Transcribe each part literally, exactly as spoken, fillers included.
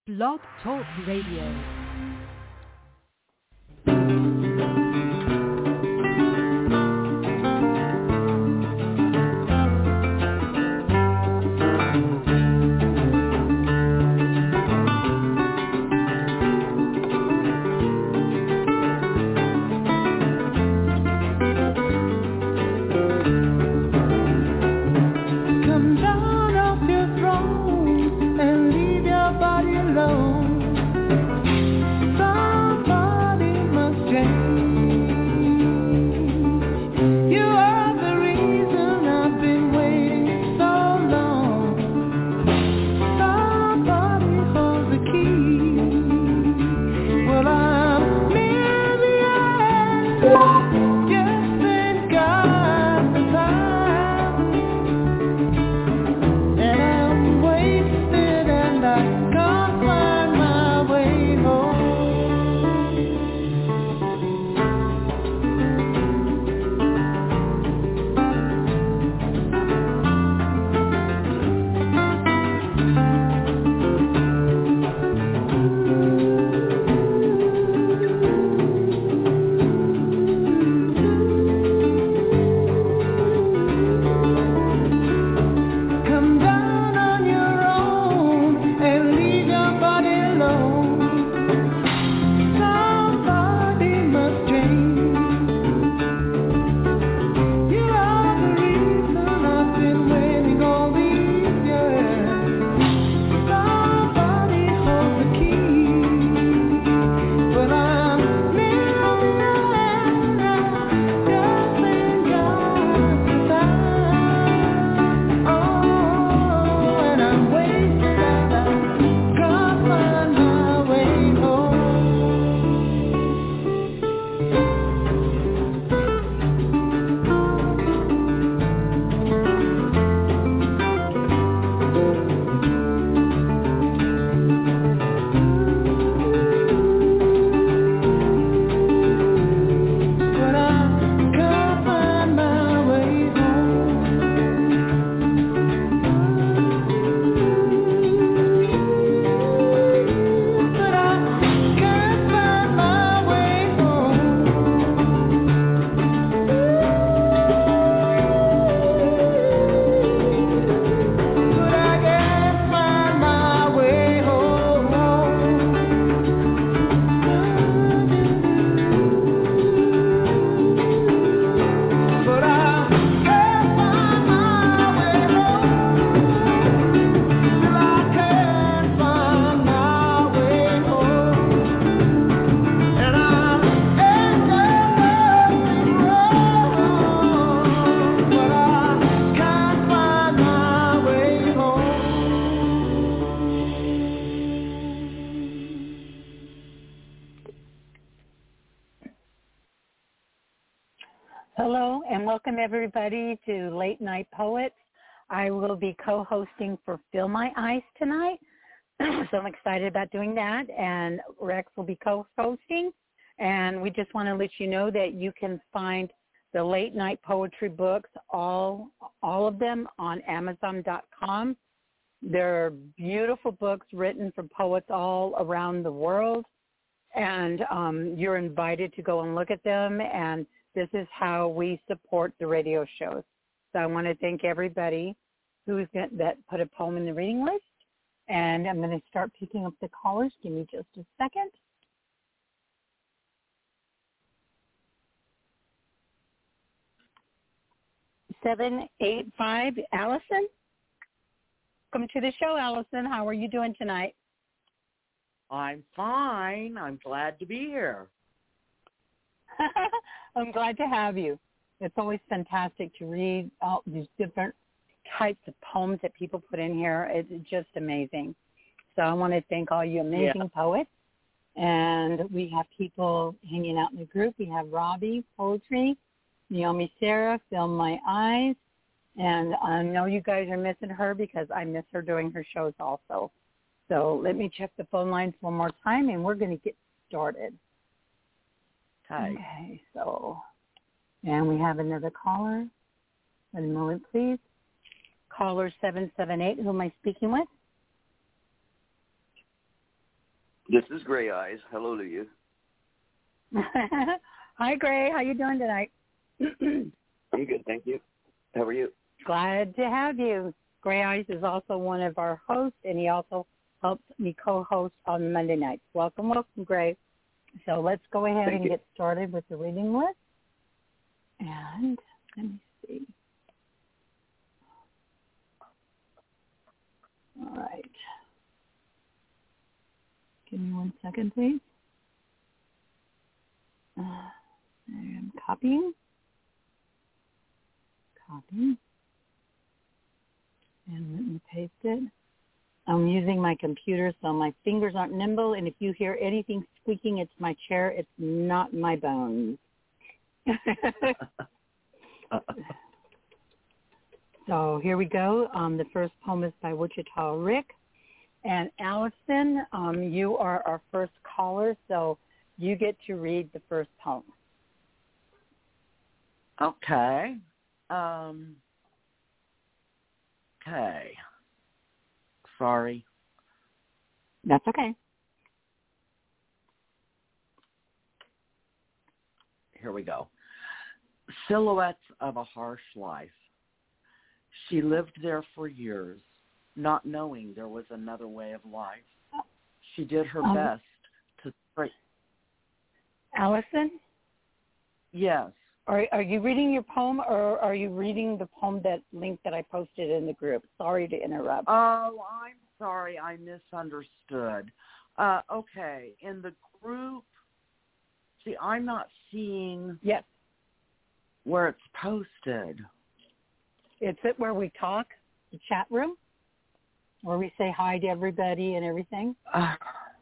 Blog Talk Radio. Everybody to Late Night Poets. I will be co-hosting for Fill My Eyes tonight, so I'm excited about doing that, and Rex will be co-hosting, and we just want to let you know that you can find the Late Night Poetry books, all all of them, on Amazon dot com. They're beautiful books written from poets all around the world, and um, you're invited to go and look at them, and this is how we support the radio shows. So I want to thank everybody who's got, that put a poem in the reading list. And I'm going to start picking up the callers. Give me just a second. seven eight five, Allison. Welcome to the show, Allison. How are you doing tonight? I'm fine. I'm glad to be here. I'm glad to have you. It's always fantastic to read all these different types of poems that people put in here. It's just amazing. So I want to thank all you amazing yeah. poets. And we have people hanging out in the group. We have Robbie, Poetry, Naomi Sarah, Fill My Eyes. And I know you guys are missing her because I miss her doing her shows also. So let me check the phone lines one more time, and we're going to get started. Hi. Okay, so, and we have another caller. One moment, please. Caller seven seven eight, who am I speaking with? This is Gray Eyes. Hello to you. Hi, Gray. How you doing tonight? I'm good, thank you. How are you? Glad to have you. Gray Eyes is also one of our hosts, and he also helps me co-host on Monday nights. Welcome, welcome, Gray. So let's go ahead Thank and you. get started with the reading list. And let me see. All right. Give me one second, please. Uh, I'm copying. Copy. And let me paste it. I'm using my computer, so my fingers aren't nimble, and if you hear anything squeaking, it's my chair. It's not my bones. So here we go. Um, the first poem is by Wichita Rick. And Allison, um, you are our first caller, so you get to read the first poem. Okay. Um, okay. Sorry. That's okay. Here we go. Silhouettes of a harsh life. She lived there for years, not knowing there was another way of life. She did her um, best to straight. Allison? Yes. Are, are you reading your poem, or are you reading the poem, that link that I posted in the group? Sorry to interrupt. Oh, I'm sorry. I misunderstood. Uh, okay. In the group, see, I'm not seeing Yes. where it's posted. It's it where we talk, the chat room, where we say hi to everybody and everything. Uh,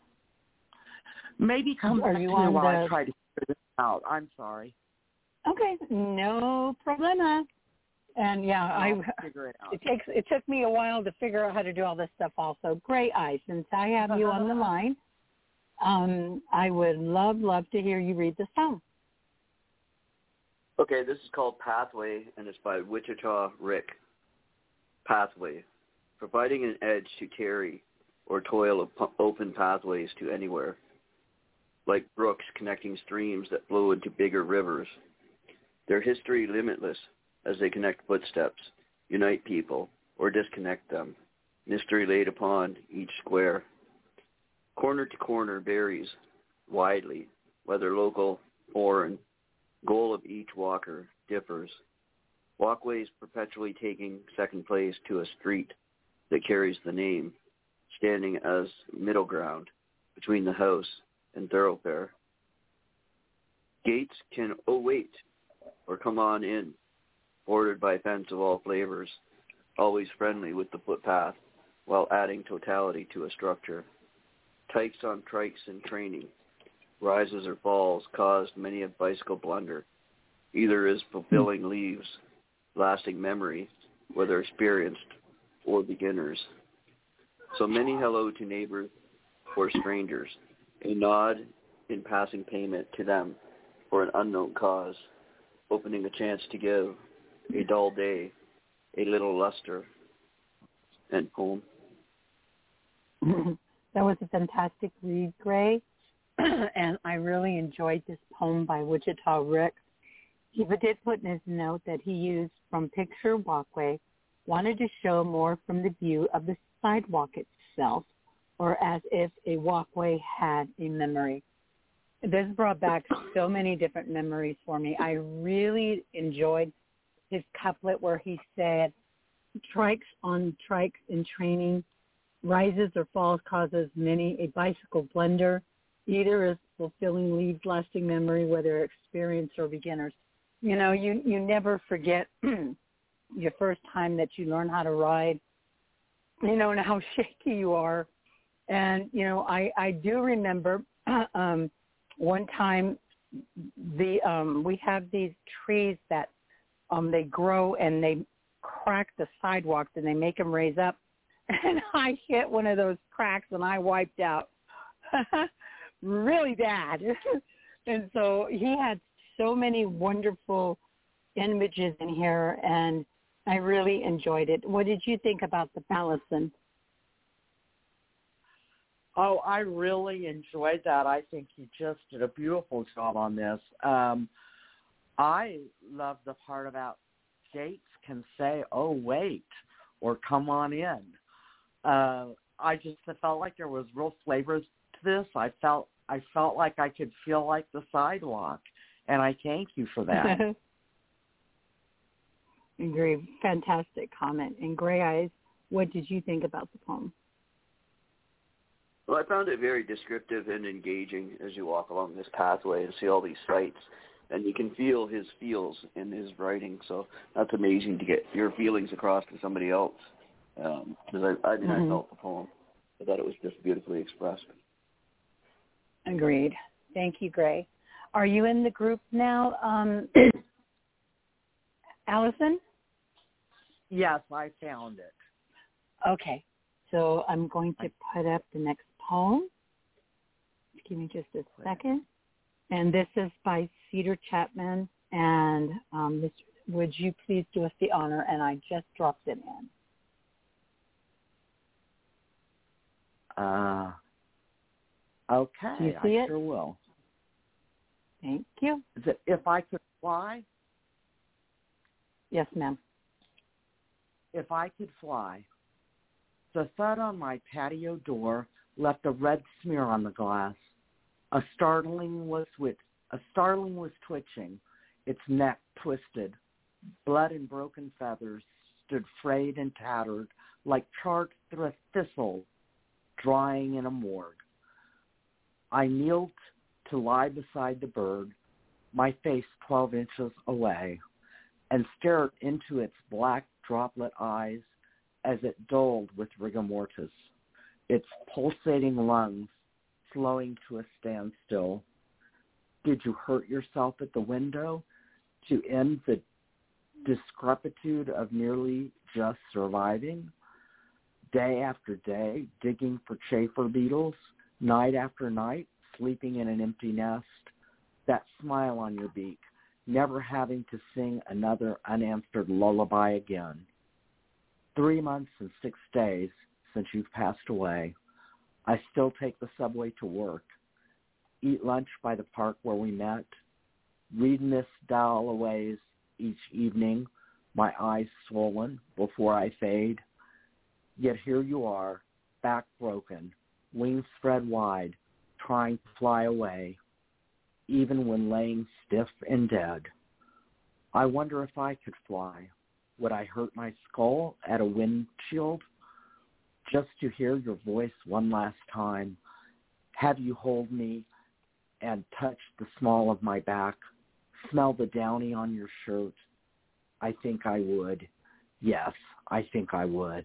maybe come Are back you to me on while the... I try to figure this out. I'm sorry. Okay, no problema. And yeah, I'll I figure it out. it takes it took me a while to figure out how to do all this stuff also. Gray Eyes, since I have you on the line, um, I would love, love to hear you read this poem. Okay, this is called Pathway, and it's by Wichita Rick. Pathway, providing an edge to tarry or toil of p- open pathways to anywhere, like brooks connecting streams that flow into bigger rivers. Their history limitless as they connect footsteps, unite people, or disconnect them. Mystery laid upon each square. Corner to corner varies widely, whether local, foreign. Goal of each walker differs. Walkways perpetually taking second place to a street that carries the name, standing as middle ground between the house and thoroughfare. Gates can oh wait or come on in, bordered by fence of all flavors, always friendly with the footpath while adding totality to a structure. Tykes on trikes in training. Rises or falls caused many a bicycle blunder. Either is fulfilling leaves, lasting memory, whether experienced or beginners. So many hello to neighbors or strangers, a nod in passing payment to them for an unknown cause, opening a chance to give a dull day, a little luster. End poem. That was a fantastic read, Gray. And I really enjoyed this poem by Wichita Rick. He did put in his note that he used from picture walkway, wanted to show more from the view of the sidewalk itself, or as if a walkway had a memory. This brought back so many different memories for me. I really enjoyed his couplet where he said, trikes on trikes in training, rises or falls causes many a bicycle blunder. Either is fulfilling leaves lasting memory, whether experienced or beginners. You know, you, you never forget your first time that you learn how to ride, you know, and how shaky you are. And, you know, I, I do remember um, one time the um, we have these trees that um, they grow and they crack the sidewalks and they make them raise up. And I hit one of those cracks and I wiped out. Really bad. And so he had so many wonderful images in here, and I really enjoyed it. What did you think about the Allison? Oh, I really enjoyed that. I think you just did a beautiful job on this. Um, I love the part about Gates can say, "Oh, wait," or "Come on in." Uh, I just I felt like there was real flavors to this. I felt I felt like I could feel like the sidewalk, and I thank you for that. Agree. Fantastic comment. And Gray Eyes, what did you think about the poem? Well, I found it very descriptive and engaging as you walk along this pathway and see all these sights. And you can feel his feels in his writing. So that's amazing to get your feelings across to somebody else. Because um, I, I mean, mm-hmm. I felt the poem. I thought it was just beautifully expressed. Agreed. Thank you, Gray. Are you in the group now, um, Allison? Yes, I found it. Okay. So I'm going to put up the next poem. Give me just a second. And this is by Cedar Chapman. And um, this, would you please do us the honor? And I just dropped it in. Uh, okay. Do you see I it? sure will. Thank you. Is it If I Could Fly? Yes, ma'am. If I could fly. The thud on my patio door left a red smear on the glass. A starling was with, a starling was twitching, its neck twisted. Blood and broken feathers stood frayed and tattered like charred th- thistle drying in a morgue. I kneeled to lie beside the bird, my face twelve inches away, and stared into its black droplet eyes as it dulled with rigor mortis, its pulsating lungs slowing to a standstill. Did you hurt yourself at the window to end the discrepitude of merely just surviving? Day after day, digging for chafer beetles, night after night, sleeping in an empty nest, that smile on your beak, never having to sing another unanswered lullaby again. Three months and six days since you've passed away, I still take the subway to work, eat lunch by the park where we met, read Miss Dalloway's each evening, my eyes swollen before I fade. Yet here you are, back broken, wings spread wide, trying to fly away, even when laying stiff and dead. I wonder if I could fly. Would I hurt my skull at a windshield? Just to hear your voice one last time, have you hold me and touch the small of my back, smell the downy on your shirt? I think I would. Yes, I think I would.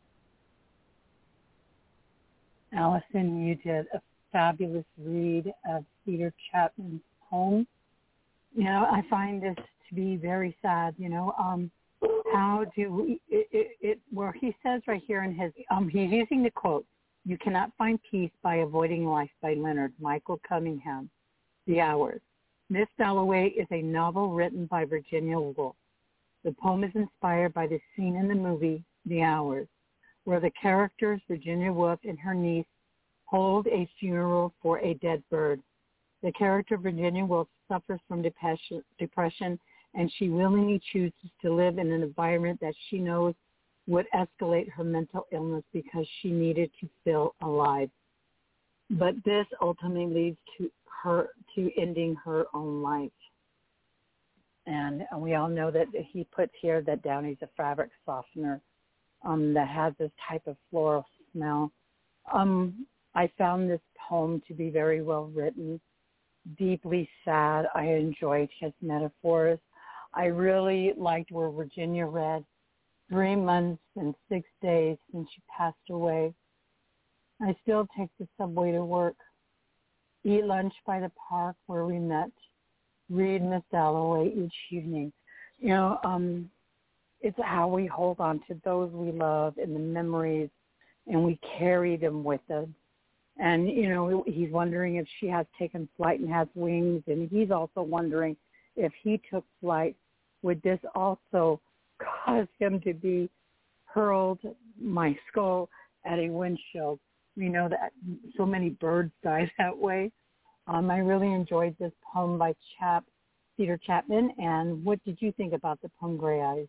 Allison, you did a fabulous read of Cedar Chapman's poem. You know, I find this to be very sad, you know. Um, how do we, it, it, it, where he says right here in his, um, he's using the quote, "You cannot find peace by avoiding life," by Leonard Michael Cunningham. The Hours. Miss Dalloway is a novel written by Virginia Woolf. The poem is inspired by the scene in the movie, The Hours, where the characters, Virginia Woolf and her niece, hold a funeral for a dead bird. The character, Virginia Woolf, suffers from depression, depression and she willingly chooses to live in an environment that she knows would escalate her mental illness because she needed to feel alive. But this ultimately leads to her to ending her own life. And we all know that he puts here that Downy's a fabric softener um, that has this type of floral smell. Um, I found this poem to be very well written, deeply sad. I enjoyed his metaphors. I really liked where Virginia read, three months and six days since she passed away. I still take the subway to work, eat lunch by the park where we met, read Miss Dalloway each evening. You know, um, it's how we hold on to those we love and the memories, and we carry them with us. And, you know, he's wondering if she has taken flight and has wings, and he's also wondering if he took flight, would this also cause him to be hurled, my skull, at a windshield? We know that so many birds die that way. Um, I really enjoyed this poem by Chap, Peter Chapman. And what did you think about the poem Gray Eyes?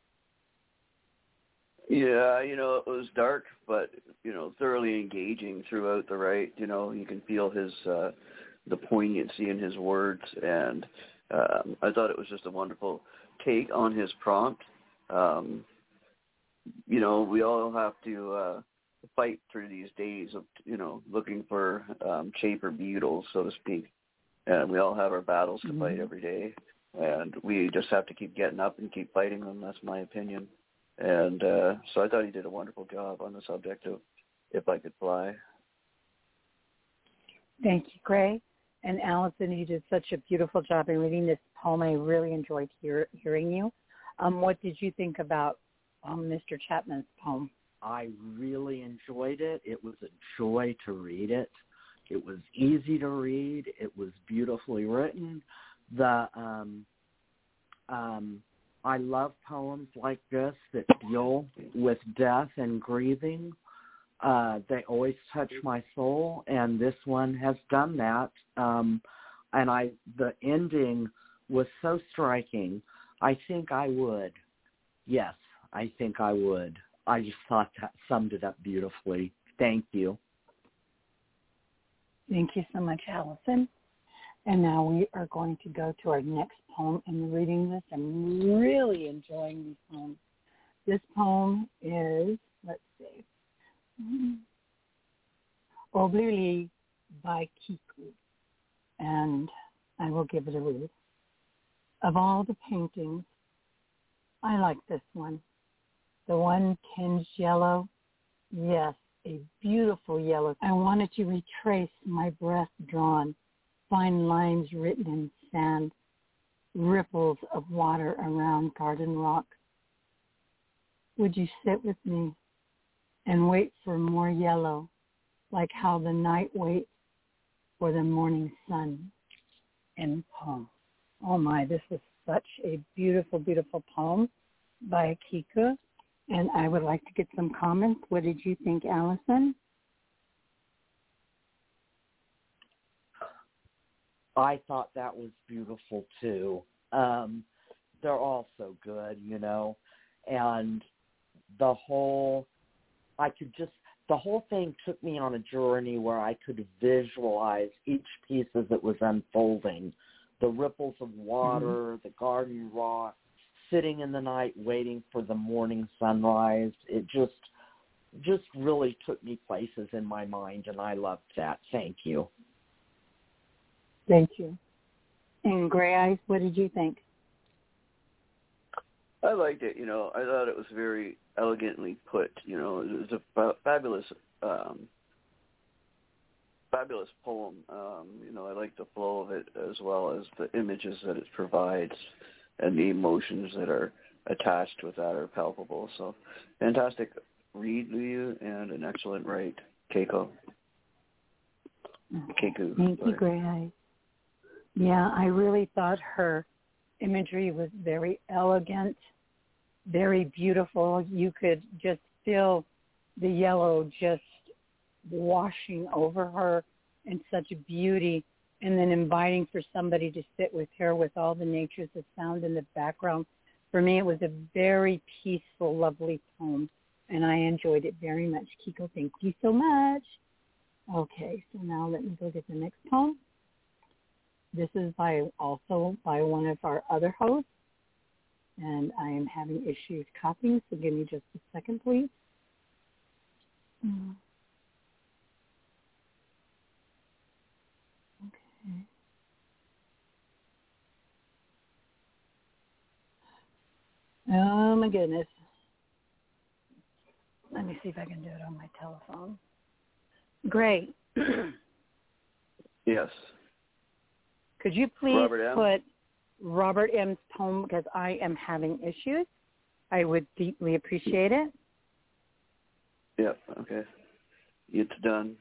Yeah, you know, it was dark, but, you know, thoroughly engaging throughout the right. You know, you can feel his, uh, the poignancy in his words. And um, I thought it was just a wonderful take on his prompt. Um, you know, we all have to uh, fight through these days of, you know, looking for um, chamber beetles, so to speak. And we all have our battles to mm-hmm. fight every day. And we just have to keep getting up and keep fighting them. That's my opinion. And uh, so I thought he did a wonderful job on the subject of If I Could Fly. Thank you, Gray. And Allison, you did such a beautiful job in reading this poem. I really enjoyed hear, hearing you. Um, what did you think about um, Mister Chapman's poem? I really enjoyed it. It was a joy to read it. It was easy to read. It was beautifully written. The um, um, I love poems like this that deal with death and grieving. Uh, they always touch my soul, and this one has done that. Um, and I, the ending was so striking. I think I would. Yes, I think I would. I just thought that summed it up beautifully. Thank you. Thank you so much, Allison. And now we are going to go to our next poem and reading this. I'm really enjoying these poems. This poem is, let's see, Oblili by Kiku. And I will give it a read. Of all the paintings, I like this one. The one tinged yellow. Yes, a beautiful yellow. I wanted to retrace my breath drawn, fine lines written in sand, ripples of water around garden rock. Would you sit with me and wait for more yellow, like how the night waits for the morning sun? End poem. Oh my, this is such a beautiful, beautiful poem by Kiku. And I would like to get some comments. What did you think, Allison? I thought that was beautiful too. Um, they're all so good, you know, and the whole, I could just, the whole thing took me on a journey where I could visualize each piece as it was unfolding. The ripples of water, mm-hmm. the garden rock, sitting in the night waiting for the morning sunrise. It just, just really took me places in my mind, and I loved that. Thank you. Thank you. And Gray Eyes, what did you think? I liked it. You know, I thought it was very elegantly put. You know, it was a fa- fabulous, um, fabulous poem. Um, you know, I like the flow of it as well as the images that it provides and the emotions that are attached with that are palpable. So, fantastic read, Liu, and an excellent write, Keiko. Okay. Keiko. Thank sorry. you, Gray Eyes. Yeah, I really thought her imagery was very elegant, very beautiful. You could just feel the yellow just washing over her in such beauty, and then inviting for somebody to sit with her with all the natures of sound in the background. For me, it was a very peaceful, lovely poem, and I enjoyed it very much. Kiko, thank you so much. Okay, so now let me go get the next poem. This is by also by one of our other hosts, and I am having issues copying, so give me just a second, please. Mm. Okay. Oh, my goodness. Let me see if I can do it on my telephone. Great. Yes. Could you please Robert M. put Robert M's poem, because I am having issues? I would deeply appreciate it. Yep, okay. It's done.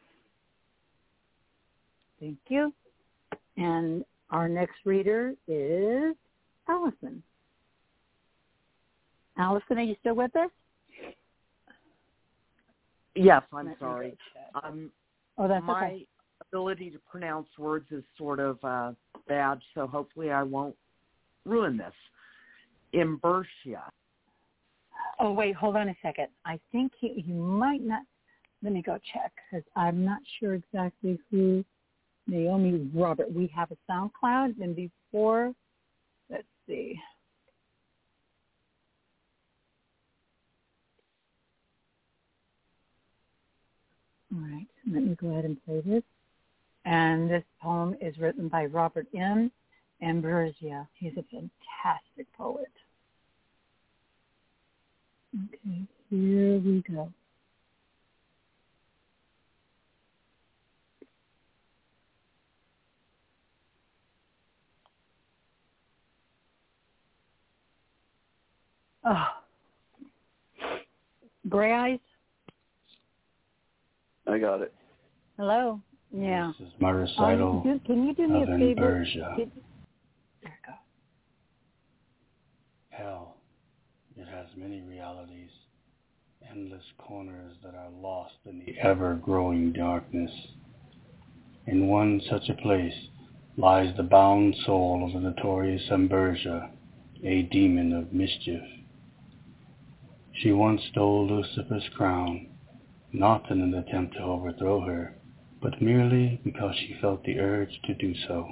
Thank you. And our next reader is Allison. Allison, are you still with us? Yes, I'm Let me sorry. go check. Um, Oh, that's my okay. ability to pronounce words is sort of uh, bad, so hopefully I won't ruin this. Imbertia. Oh, wait, hold on a second. I think he, he might not. Let me go check because I'm not sure exactly who Naomi Robert. We have a SoundCloud, and before, let's see. All right, let me go ahead and play this. And this poem is written by Robert M. Ambrosia. He's a fantastic poet. Okay, here we go. Oh. Gray Eyes? I got it. Hello? Yeah. This is my recital um, do, can you do me of a favor? Imbersia. Did, there you go. Hell, it has many realities, endless corners that are lost in the ever-growing darkness. In one such a place lies the bound soul of the notorious Imbersia, a demon of mischief. She once stole Lucifer's crown, not in an attempt to overthrow her, but merely because she felt the urge to do so.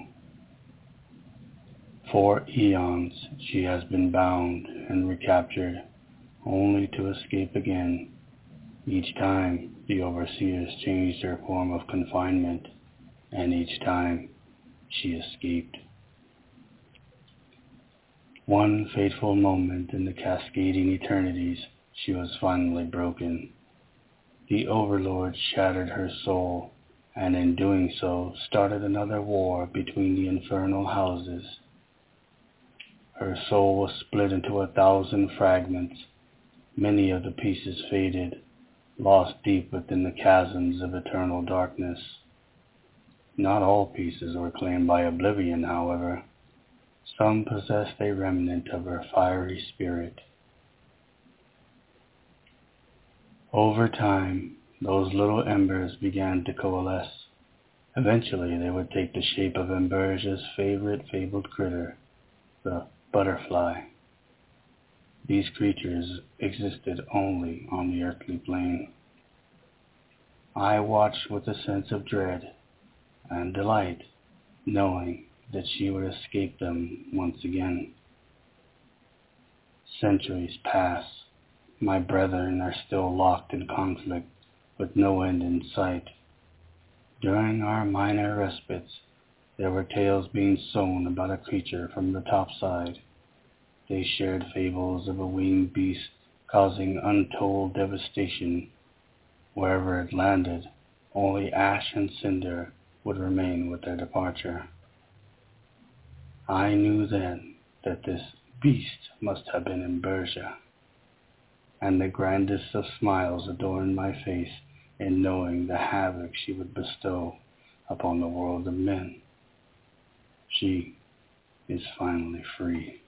For eons she has been bound and recaptured, only to escape again. Each time the overseers changed her form of confinement, and each time she escaped. One fateful moment in the cascading eternities, she was finally broken. The overlord shattered her soul, and in doing so started another war between the infernal houses. Her soul was split into a thousand fragments, many of the pieces faded, lost deep within the chasms of eternal darkness. Not all pieces were claimed by oblivion, however. Some possessed a remnant of her fiery spirit. Over time, those little embers began to coalesce. Eventually, they would take the shape of Imbersia's favorite fabled critter, the butterfly. These creatures existed only on the earthly plane. I watched with a sense of dread and delight, knowing that she would escape them once again. Centuries pass. My brethren are still locked in conflict, with no end in sight. During our minor respites, there were tales being sown about a creature from the topside. They shared fables of a winged beast causing untold devastation. Wherever it landed, only ash and cinder would remain with their departure. I knew then that this beast must have been Imbersia, and the grandest of smiles adorned my face in knowing the havoc she would bestow upon the world of men. She is finally free.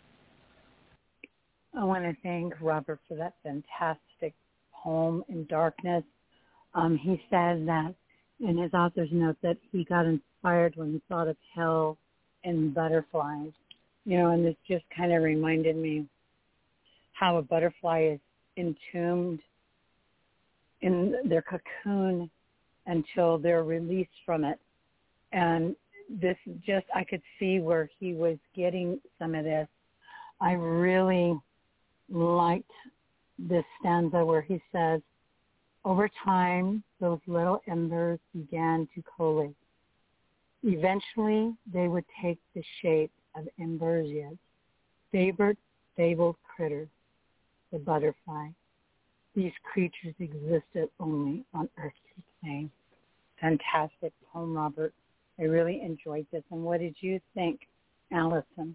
I want to thank Robert for that fantastic poem in darkness. Um, he said that in his author's note that he got inspired when he thought of hell and butterflies. You know, and this just kind of reminded me how a butterfly is entombed in their cocoon until they're released from it. And this just, I could see where he was getting some of this. I really liked this stanza where he says, over time, those little embers began to coalesce. Eventually, they would take the shape of Imbersia's favorite fabled critter, the butterfly. These creatures existed only on earthly plane. Fantastic poem, Robert. I really enjoyed this. And what did you think, Allison?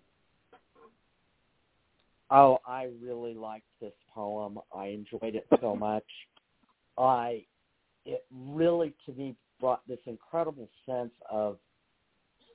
Oh, I really liked this poem. I enjoyed it so much. I, it really, to me, brought this incredible sense of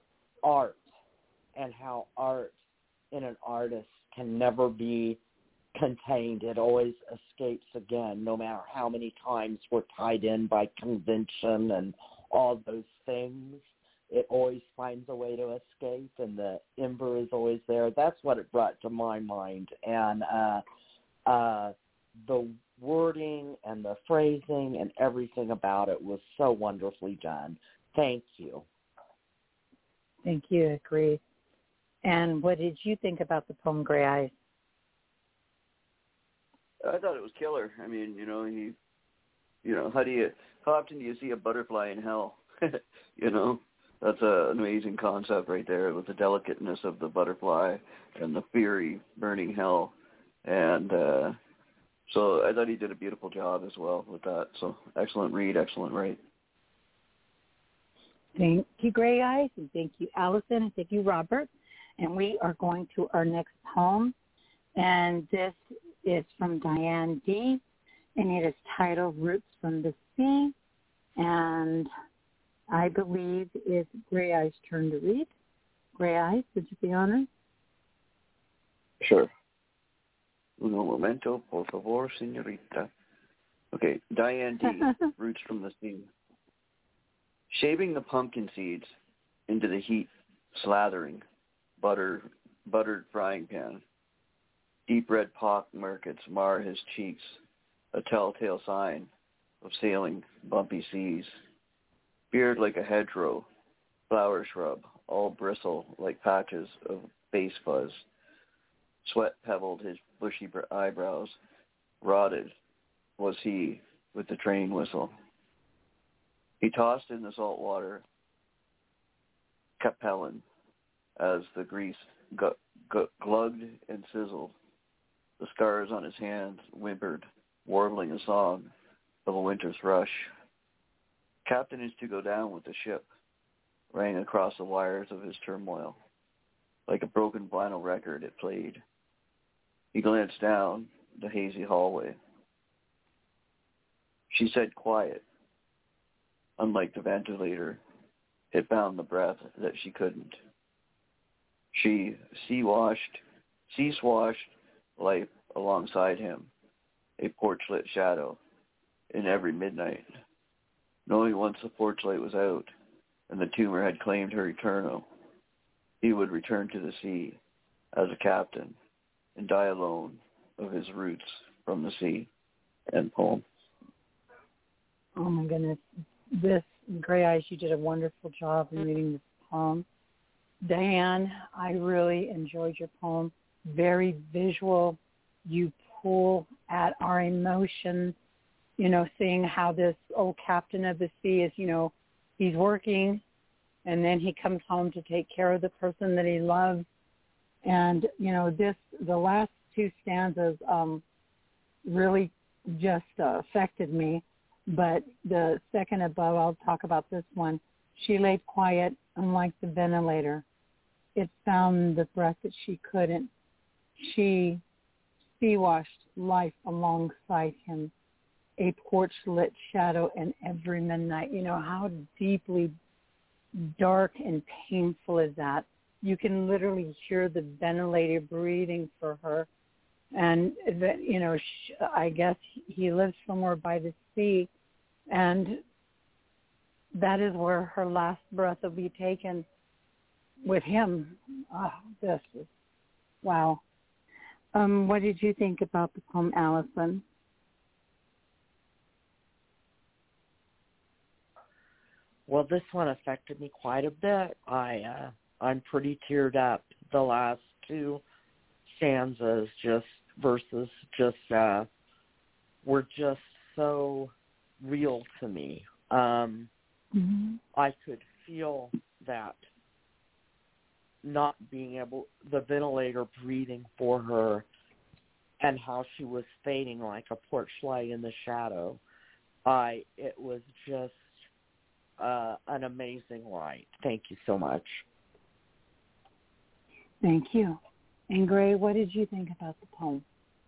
art and how art in an artist can never be contained. It always escapes again, no matter how many times we're tied in by convention and all those things. It always finds a way to escape, and the ember is always there. That's what it brought to my mind. And uh, uh, the wording and the phrasing and everything about it was so wonderfully done. Thank you. Thank you. Agree. And what did you think about the poem Gray Eyes? I thought it was killer. I mean, you know, he, you know, how do you, how often do you see a butterfly in hell? You know, that's a, an amazing concept right there with the delicateness of the butterfly and the fiery burning hell. And uh, so I thought he did a beautiful job as well with that. So excellent read, excellent write. Thank you, Gray Eyes, and thank you, Allison, and thank you, Robert. And we are going to our next poem, and this is from Diane D., and it is titled Roots from the Sea, and I believe it's Gray Eyes' turn to read. Gray Eyes, would you be honored? Sure. Uno momento, por favor, señorita. Okay, Diane D., Roots from the Sea. Shaving the pumpkin seeds into the heat, slathering, butter, buttered frying pan. Deep red pock markets mar his cheeks, a telltale sign of sailing bumpy seas. Beard like a hedgerow, flower shrub, all bristle like patches of base fuzz. Sweat pebbled his bushy eyebrows. Rotted was he with the train whistle. He tossed in the salt water, capellan, as the grease gu- gu- glugged and sizzled. The scars on his hands whimpered, warbling a song of a winter thrush. Captain is to go down with the ship, rang across the wires of his turmoil. Like a broken vinyl record, it played. He glanced down the hazy hallway. She said quiet. Unlike the ventilator, it bound the breath that she couldn't. She sea-washed, sea-swashed life alongside him, a porch-lit shadow in every midnight. Knowing once the porch light was out and the tumor had claimed her eternal, he would return to the sea as a captain and die alone of his roots from the sea. End poem. Oh, my goodness. This, Gray Eyes, you did a wonderful job in reading this poem. Diane, I really enjoyed your poem. Very visual. You pull at our emotions, you know, seeing how this old captain of the sea is, you know, he's working, and then he comes home to take care of the person that he loves. And, you know, this, the last two stanzas um, really just uh, affected me. But the second above, I'll talk about this one. She lay quiet, unlike the ventilator. It found the breath that she couldn't. She sea-washed life alongside him, a porch-lit shadow in every midnight. You know, how deeply dark and painful is that? You can literally hear the ventilator breathing for her. And, you know, I guess he lives somewhere by the sea, and that is where her last breath will be taken with him. Oh, this is, wow. Um, what did you think about the poem, Allison? Well, this one affected me quite a bit. I, uh, I'm pretty teared up. The last two stanzas, just verses, just uh, were just so real to me. Um, mm-hmm. I could feel that not being able, the ventilator breathing for her, and how she was fading like a porch light in the shadow. I, it was just uh, an amazing write. Thank you so much. Thank you. And Gray, what did you think about the poem?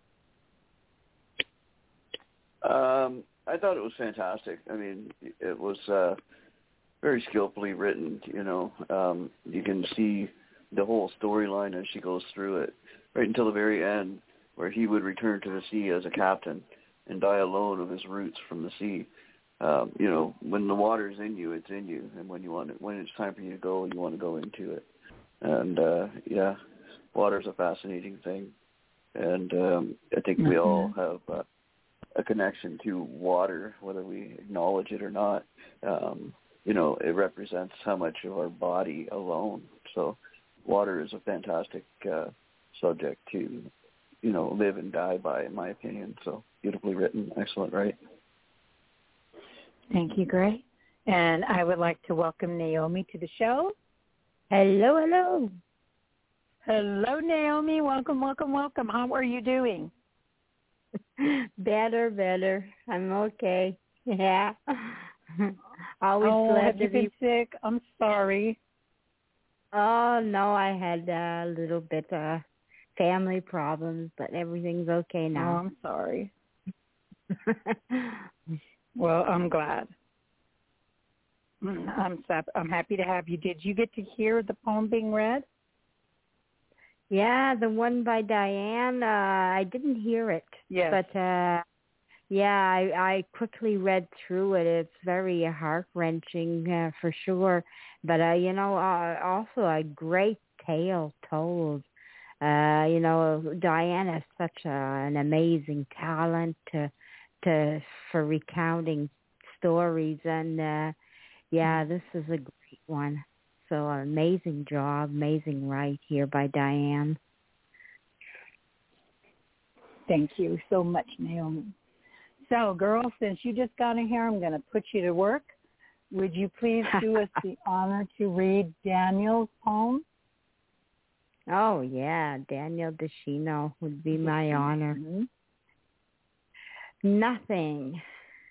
Um, I thought it was fantastic. I mean, it was uh, very skillfully written, you know. Um, you can see the whole storyline as she goes through it, right until the very end, where he would return to the sea as a captain and die alone of his roots from the sea. Um, you know, when the water's in you, it's in you, and when you want it, when it's time for you to go, you want to go into it. And uh, yeah, water's a fascinating thing, and um, I think we all have uh, a connection to water, whether we acknowledge it or not. Um, you know, it represents how much of our body alone. So, water is a fantastic uh, subject to, you know, live and die by, in my opinion. So, beautifully written, excellent, right? Thank you, Gray. And I would like to welcome Naomi to the show. Hello, hello. Hello, Naomi. Welcome, welcome, welcome. How are you doing? Better, better. I'm okay. Yeah. Always oh, glad have to you been be sick? I'm sorry. Oh, no, I had a little bit of family problems, but everything's okay now. Oh, I'm sorry. Well, I'm glad. I'm I'm happy to have you. Did you get to hear the poem being read? Yeah, the one by Diane. Uh, I didn't hear it. Yes. But, uh, yeah, I, I quickly read through it. It's very heart-wrenching uh, for sure. But, uh, you know, uh, also a great tale told. Uh, you know, Diane has such a, an amazing talent to, to for recounting stories. And, uh, yeah, this is a great one. So amazing job, amazing write here by Diane. Thank you so much, Naomi. So, girl, since you just got in here, I'm going to put you to work. Would you please do us the honor to read Daniel's poem? Oh, yeah, Daniel DeShino would be my honor. Mm-hmm. Nothing.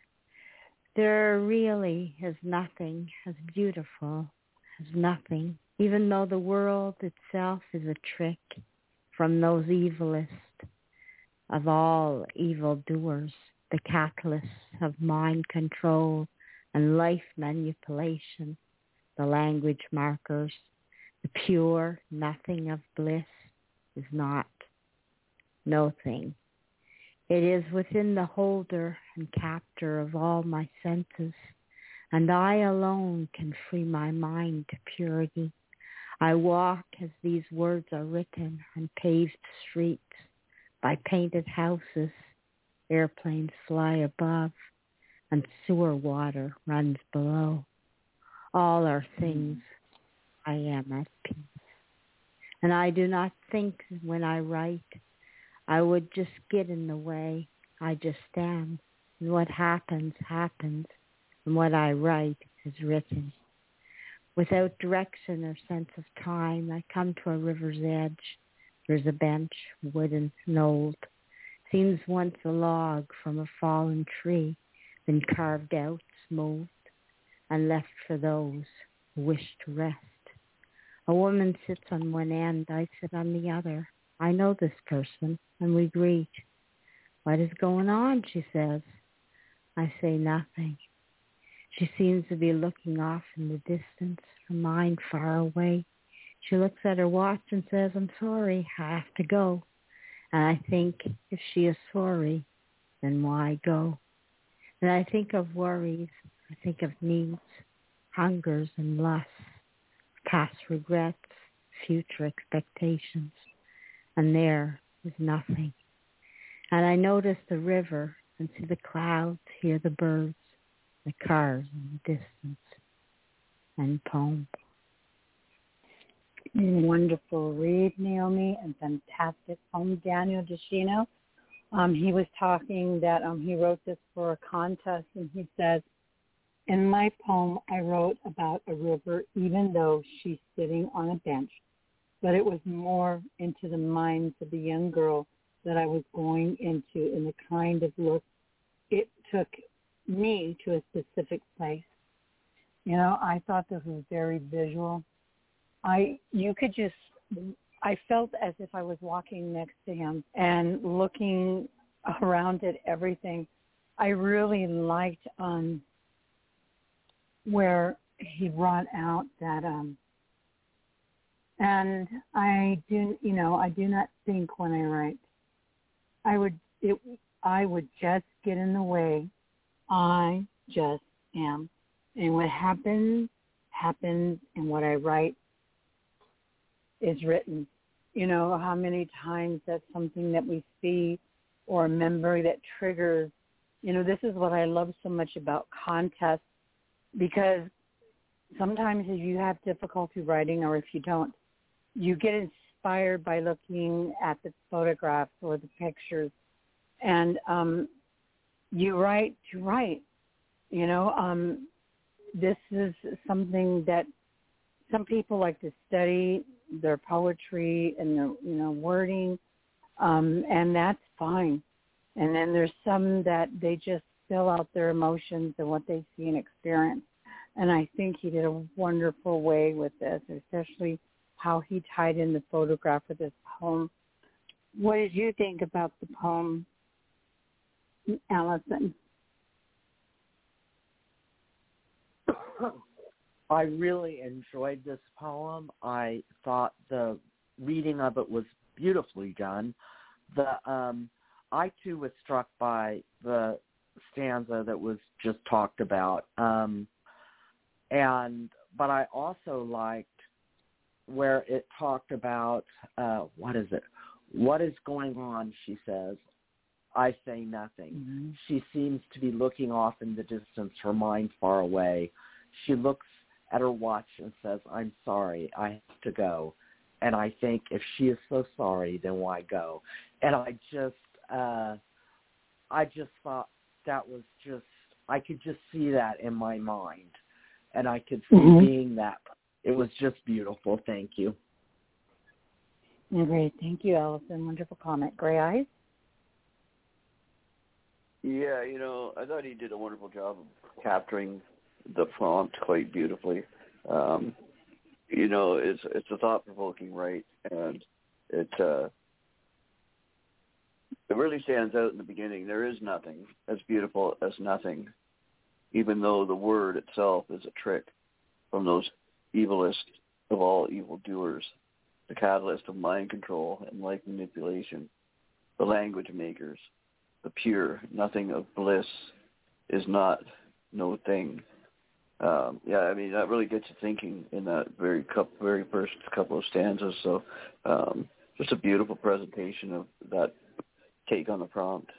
There really is nothing as beautiful as nothing, even though the world itself is a trick from those evilest of all evildoers, the catalysts of mind control and life manipulation, the language markers, the pure nothing of bliss is not, no thing. It is within the holder and captor of all my senses, and I alone can free my mind to purity. I walk as these words are written on paved streets, by painted houses, airplanes fly above, and sewer water runs below. All are things. I am at peace. And I do not think when I write, I would just get in the way. I just stand. And what happens, happens. And what I write is written. Without direction or sense of time, I come to a river's edge. There's a bench, wooden and old. Seems once a log from a fallen tree, been carved out, smoothed, and left for those who wish to rest. A woman sits on one end, I sit on the other. I know this person, and we greet. What is going on, she says. I say nothing. She seems to be looking off in the distance, her mind far away. She looks at her watch and says, I'm sorry, I have to go. And I think, if she is sorry, then why go? And I think of worries, I think of needs, hungers and lusts, past regrets, future expectations. And there is nothing. And I notice the river and see the clouds, hear the birds, the cars in the distance, and poem. Wonderful read, Naomi, and fantastic poem, Daniel DeShino. Um, he was talking that um, he wrote this for a contest, and he says, in my poem, I wrote about a river, even though she's sitting on a bench, but it was more into the minds of the young girl that I was going into, and the kind of look it took me to a specific place. You know, I thought this was very visual. I, you could just, I felt as if I was walking next to him and looking around at everything. I really liked um, where he brought out that, um, and I do, you know, I do not think when I write. I would it I would just get in the way. I just am. And what happens, happens, and what I write is written. You know, how many times that's something that we see or a memory that triggers. You know, this is what I love so much about contests, because sometimes if you have difficulty writing or if you don't, you get inspired by looking at the photographs or the pictures, and um, you write to write. You know, um, this is something that some people like to study their poetry and their, you know, wording, um, and that's fine. And then there's some that they just fill out their emotions and what they see and experience. And I think he did a wonderful way with this, especially how he tied in the photograph with this poem. What did you think about the poem, Allison? I really enjoyed this poem. I thought the reading of it was beautifully done. The um, I, too, was struck by the stanza that was just talked about. Um, and but I also liked where it talked about, uh, what is it? What is going on, she says. I say nothing. Mm-hmm. She seems to be looking off in the distance, her mind far away. She looks at her watch and says, I'm sorry, I have to go. And I think if she is so sorry, then why go? And I just, uh, I just thought that was just, I could just see that in my mind. And I could see mm-hmm. being that. It was just beautiful. Thank you. Great. Thank you, Allison. Wonderful comment. Gray Eyes? Yeah, you know, I thought he did a wonderful job of capturing the prompt quite beautifully. Um, you know, it's it's a thought-provoking, right? And it uh, it really stands out in the beginning. There is nothing as beautiful as nothing, even though the word itself is a trick from those evilest of all evildoers, the catalyst of mind control and life manipulation, the language makers, the pure, nothing of bliss is not no thing. Um, yeah, I mean, that really gets you thinking in that very couple, very first couple of stanzas. So um, just a beautiful presentation of that take on the prompt.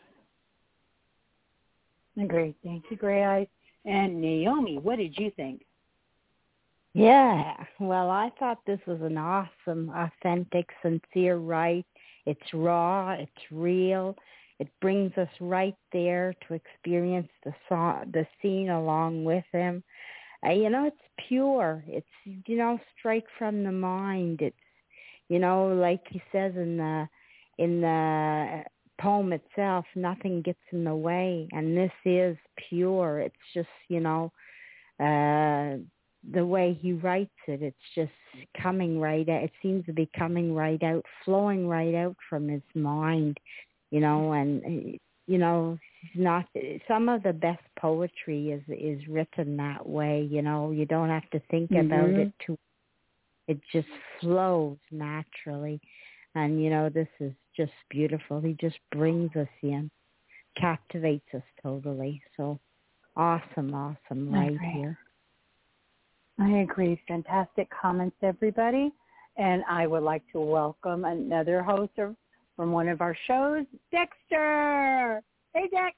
Great. Thank you, Gray Eyes. And Naomi, what did you think? Yeah, well, I thought this was an awesome, authentic, sincere write. It's raw, it's real. It brings us right there to experience the song, the scene along with him. Uh, you know, it's pure. It's, you know, straight from the mind. It's, you know, like he says in the in the poem itself, nothing gets in the way. And this is pure. It's just, you know, uh, the way he writes it. It's just coming right out. It seems to be coming right out, flowing right out from his mind. You know, and, you know, not some of the best poetry is is written that way. You know, you don't have to think mm-hmm. about it too. It just flows naturally. And, you know, this is just beautiful. He just brings us in, captivates us totally. So awesome, awesome right here. I agree. Fantastic comments, everybody. And I would like to welcome another host of from one of our shows, Dexter. Hey, Dex.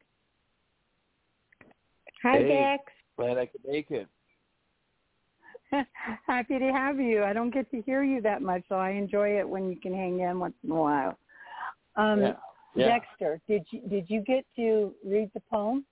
Hi, hey, Dex. Glad I could make it. Happy to have you. I don't get to hear you that much, so I enjoy it when you can hang in once in a while. Um, yeah. Yeah. Dexter, did you did you get to read the poem?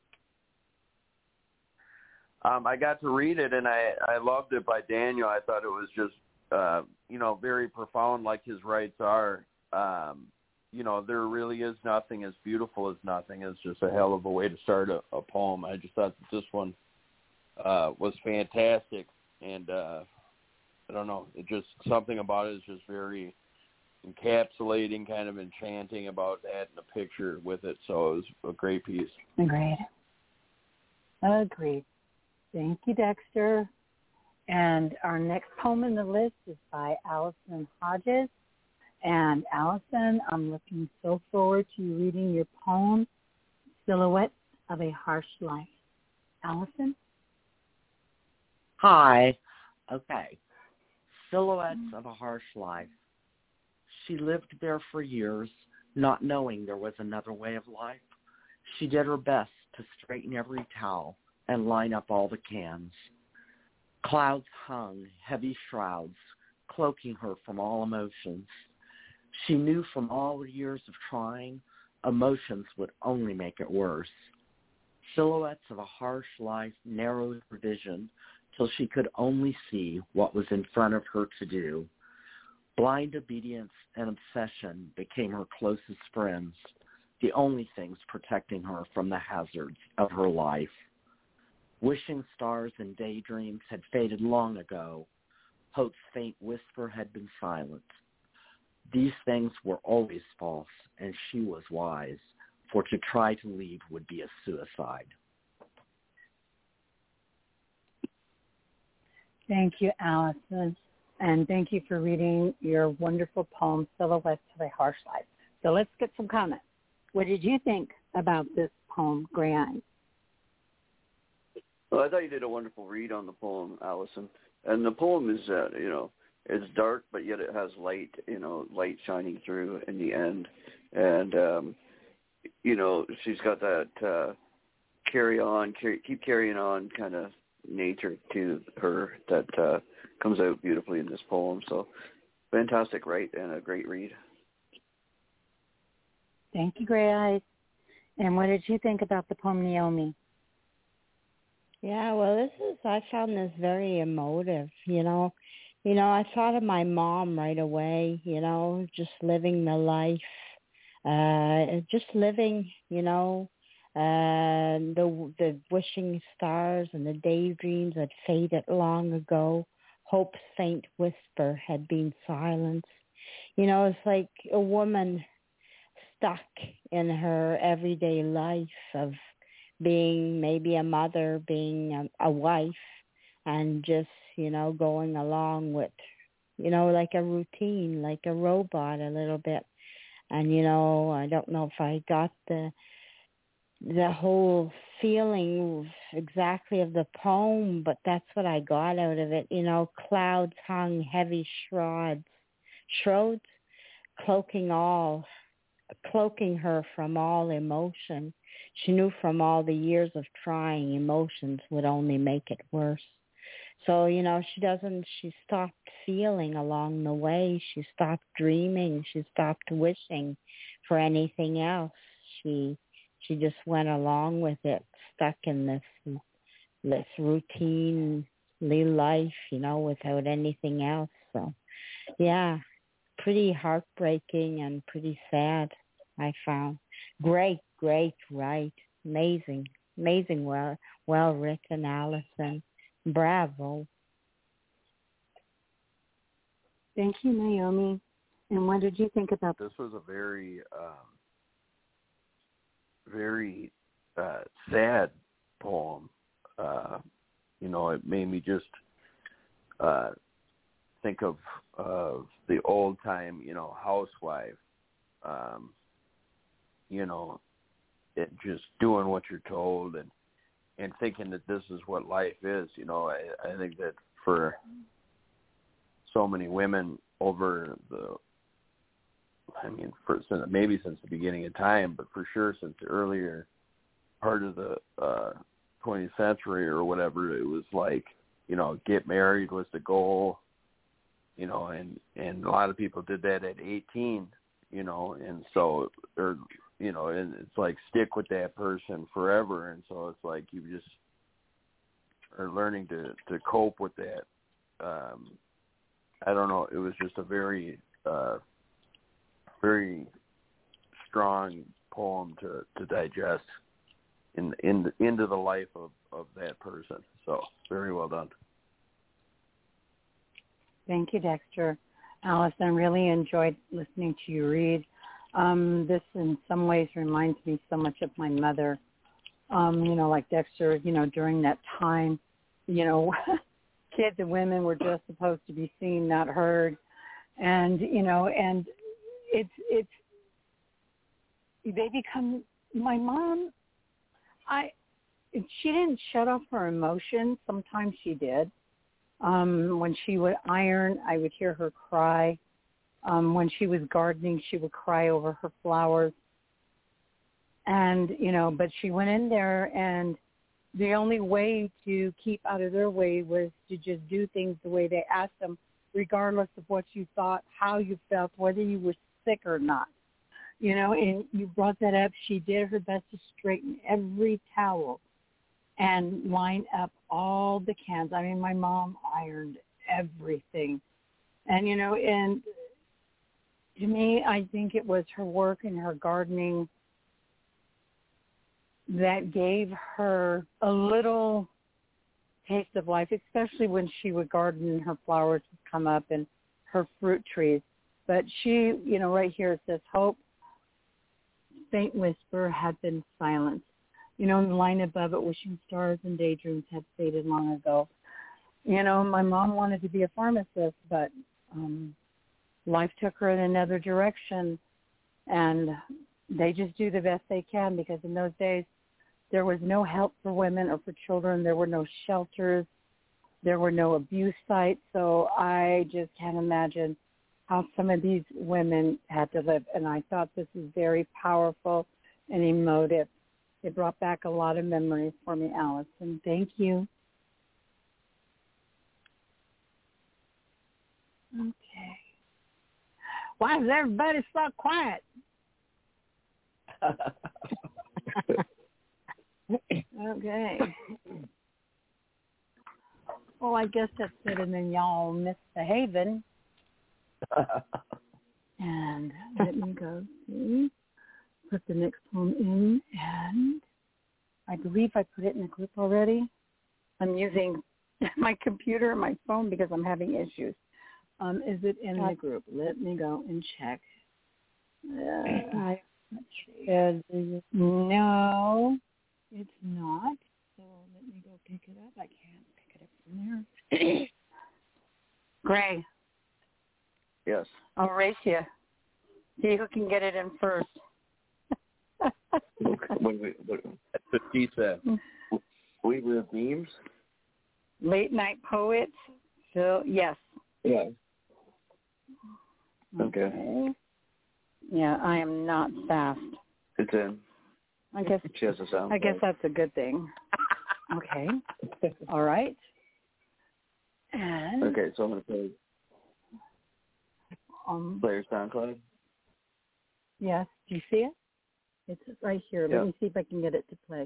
Um, I got to read it, and I, I loved it by Daniel. I thought it was just, uh, you know, very profound like his rights are. Um You know, there really is nothing as beautiful as nothing. It's just a hell of a way to start a, a poem. I just thought that this one uh, was fantastic. And uh, I don't know, it just something about it is just very encapsulating, kind of enchanting about adding a picture with it. So it was a great piece. Agreed. Agreed. Thank you, Dexter. And our next poem in the list is by Allison Hodges. And Allison, I'm looking so forward to you reading your poem, Silhouettes of a Harsh Life. Allison? Hi. Okay. Silhouettes of a Harsh Life. She lived there for years, not knowing there was another way of life. She did her best to straighten every towel and line up all the cans. Clouds hung, heavy shrouds, cloaking her from all emotions. She knew from all the years of trying, emotions would only make it worse. Silhouettes of a harsh life narrowed her vision till she could only see what was in front of her to do. Blind obedience and obsession became her closest friends, the only things protecting her from the hazards of her life. Wishing stars and daydreams had faded long ago. Hope's faint whisper had been silent. These things were always false, and she was wise, for to try to leave would be a suicide. Thank you, Allison, and thank you for reading your wonderful poem, Silhouettes of a Harsh Life. So let's get some comments. What did you think about this poem, Gray Eyes? Well, I thought you did a wonderful read on the poem, Allison. And the poem is, uh, you know, it's dark, but yet it has light, you know, light shining through in the end. And, um, you know, she's got that uh, carry on, carry, keep carrying on kind of nature to her that uh, comes out beautifully in this poem. So fantastic, right? And a great read. Thank you, Gray Eyes. And what did you think about the poem, Naomi? Yeah, well, this is, I found this very emotive, you know. You know, I thought of my mom right away, you know, just living the life, uh, just living, you know, uh, the the wishing stars and the daydreams had faded long ago. Hope's faint whisper had been silenced. You know, it's like a woman stuck in her everyday life of being maybe a mother, being a, a wife, and just, you know, going along with, you know, like a routine, like a robot a little bit. And, you know, I don't know if I got the the whole feeling exactly of the poem, but that's what I got out of it. You know, clouds hung heavy shrouds, shrouds cloaking all, cloaking her from all emotion. She knew from all the years of trying, emotions would only make it worse. So, you know, she doesn't, she stopped feeling along the way. She stopped dreaming. She stopped wishing for anything else. She she just went along with it, stuck in this this routine life, you know, without anything else. So, yeah, pretty heartbreaking and pretty sad, I found. Great, great, right. Amazing, amazing, well, well written, Allison. Bravo. Thank you, Naomi. And what did you think about this? Was a very, um, very uh, sad poem. Uh, you know, it made me just uh, think of of the old time, you know, housewife. Um, you know, it just doing what you're told and and thinking that this is what life is. You know, I, I think that for so many women over the, I mean, for maybe since the beginning of time, but for sure since the earlier part of the uh, twentieth century or whatever, it was like, you know, get married was the goal, you know, and, and a lot of people did that at eighteen, you know, and so, or, you know, and it's like stick with that person forever. And so it's like you just are learning to, to cope with that. Um, I don't know. It was just a very, uh, very strong poem to, to digest in, in into the life of, of that person. So very well done. Thank you, Dexter. Allison, really enjoyed listening to you read. Um, this in some ways reminds me so much of my mother. Um, you know, like Dexter, you know, during that time, you know, kids and women were just supposed to be seen, not heard. And, you know, and it's it's they become my mom. I she didn't shut off her emotions. Sometimes she did. Um, when she would iron, I would hear her cry. Um, when she was gardening, she would cry over her flowers. And, you know, but she went in there, and the only way to keep out of their way was to just do things the way they asked them, regardless of what you thought, how you felt, whether you were sick or not. You know, and you brought that up. She did her best to straighten every towel and line up all the cans. I mean, my mom ironed everything. And, you know, and to me, I think it was her work and her gardening that gave her a little taste of life, especially when she would garden and her flowers would come up and her fruit trees. But she, you know, right here it says, hope, faint whisper had been silenced. You know, in the line above it, wishing stars and daydreams had faded long ago. You know, my mom wanted to be a pharmacist, but um, life took her in another direction, and they just do the best they can, because in those days there was no help for women or for children. There were no shelters. There were no abuse sites. So I just can't imagine how some of these women had to live. And I thought this was very powerful and emotive. It brought back a lot of memories for me, Allison. Thank you. Okay. Why is everybody so quiet? Okay. Well, I guess that's better than y'all misbehaving. And let me go see. Put the next one in, and I believe I put it in the group already. I'm using my computer and my phone because I'm having issues. Um, is it in the group? Let me go and check. Uh, let's see. No, it's not. So let me go pick it up. I can't pick it up from there. Gray. Yes. I'll race you. See who can get it in first. Wait, wait, wait. That's what she said. We read memes? Late Night Poets. So, yes. Yeah. Okay. okay. Yeah, I am not fast. It's in. I guess she has a sound. I guess that's a good thing. Okay. All right. And okay, so I'm going to play um, Player SoundCloud. Yes. Do you see it? It's right here. Let yeah. me see if I can get it to play.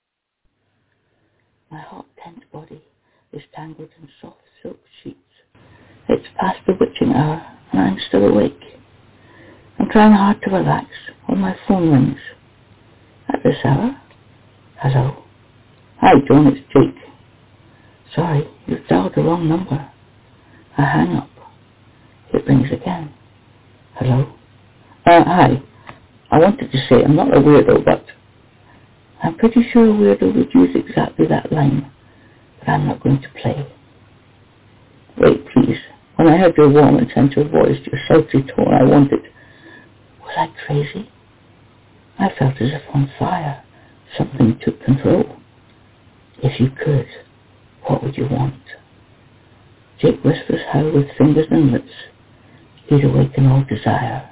My hot, tense body is tangled in soft silk sheets. It's past the witching hour, and I'm still awake. I'm trying hard to relax when my phone rings. At this hour? Hello? Hi, John, it's Jake. Sorry, you've dialed the wrong number. I hang up. It rings again. Hello? Uh, hi. I wanted to say I'm not a weirdo, but I'm pretty sure a weirdo would use exactly that line, but I'm not going to play. Wait, please. When I heard your warm and sensual voice, your sultry tone, I wanted... Was I crazy? I felt as if on fire. Something took control. If you could, what would you want? Jake whispers how with fingers and lips he'd awaken all desire.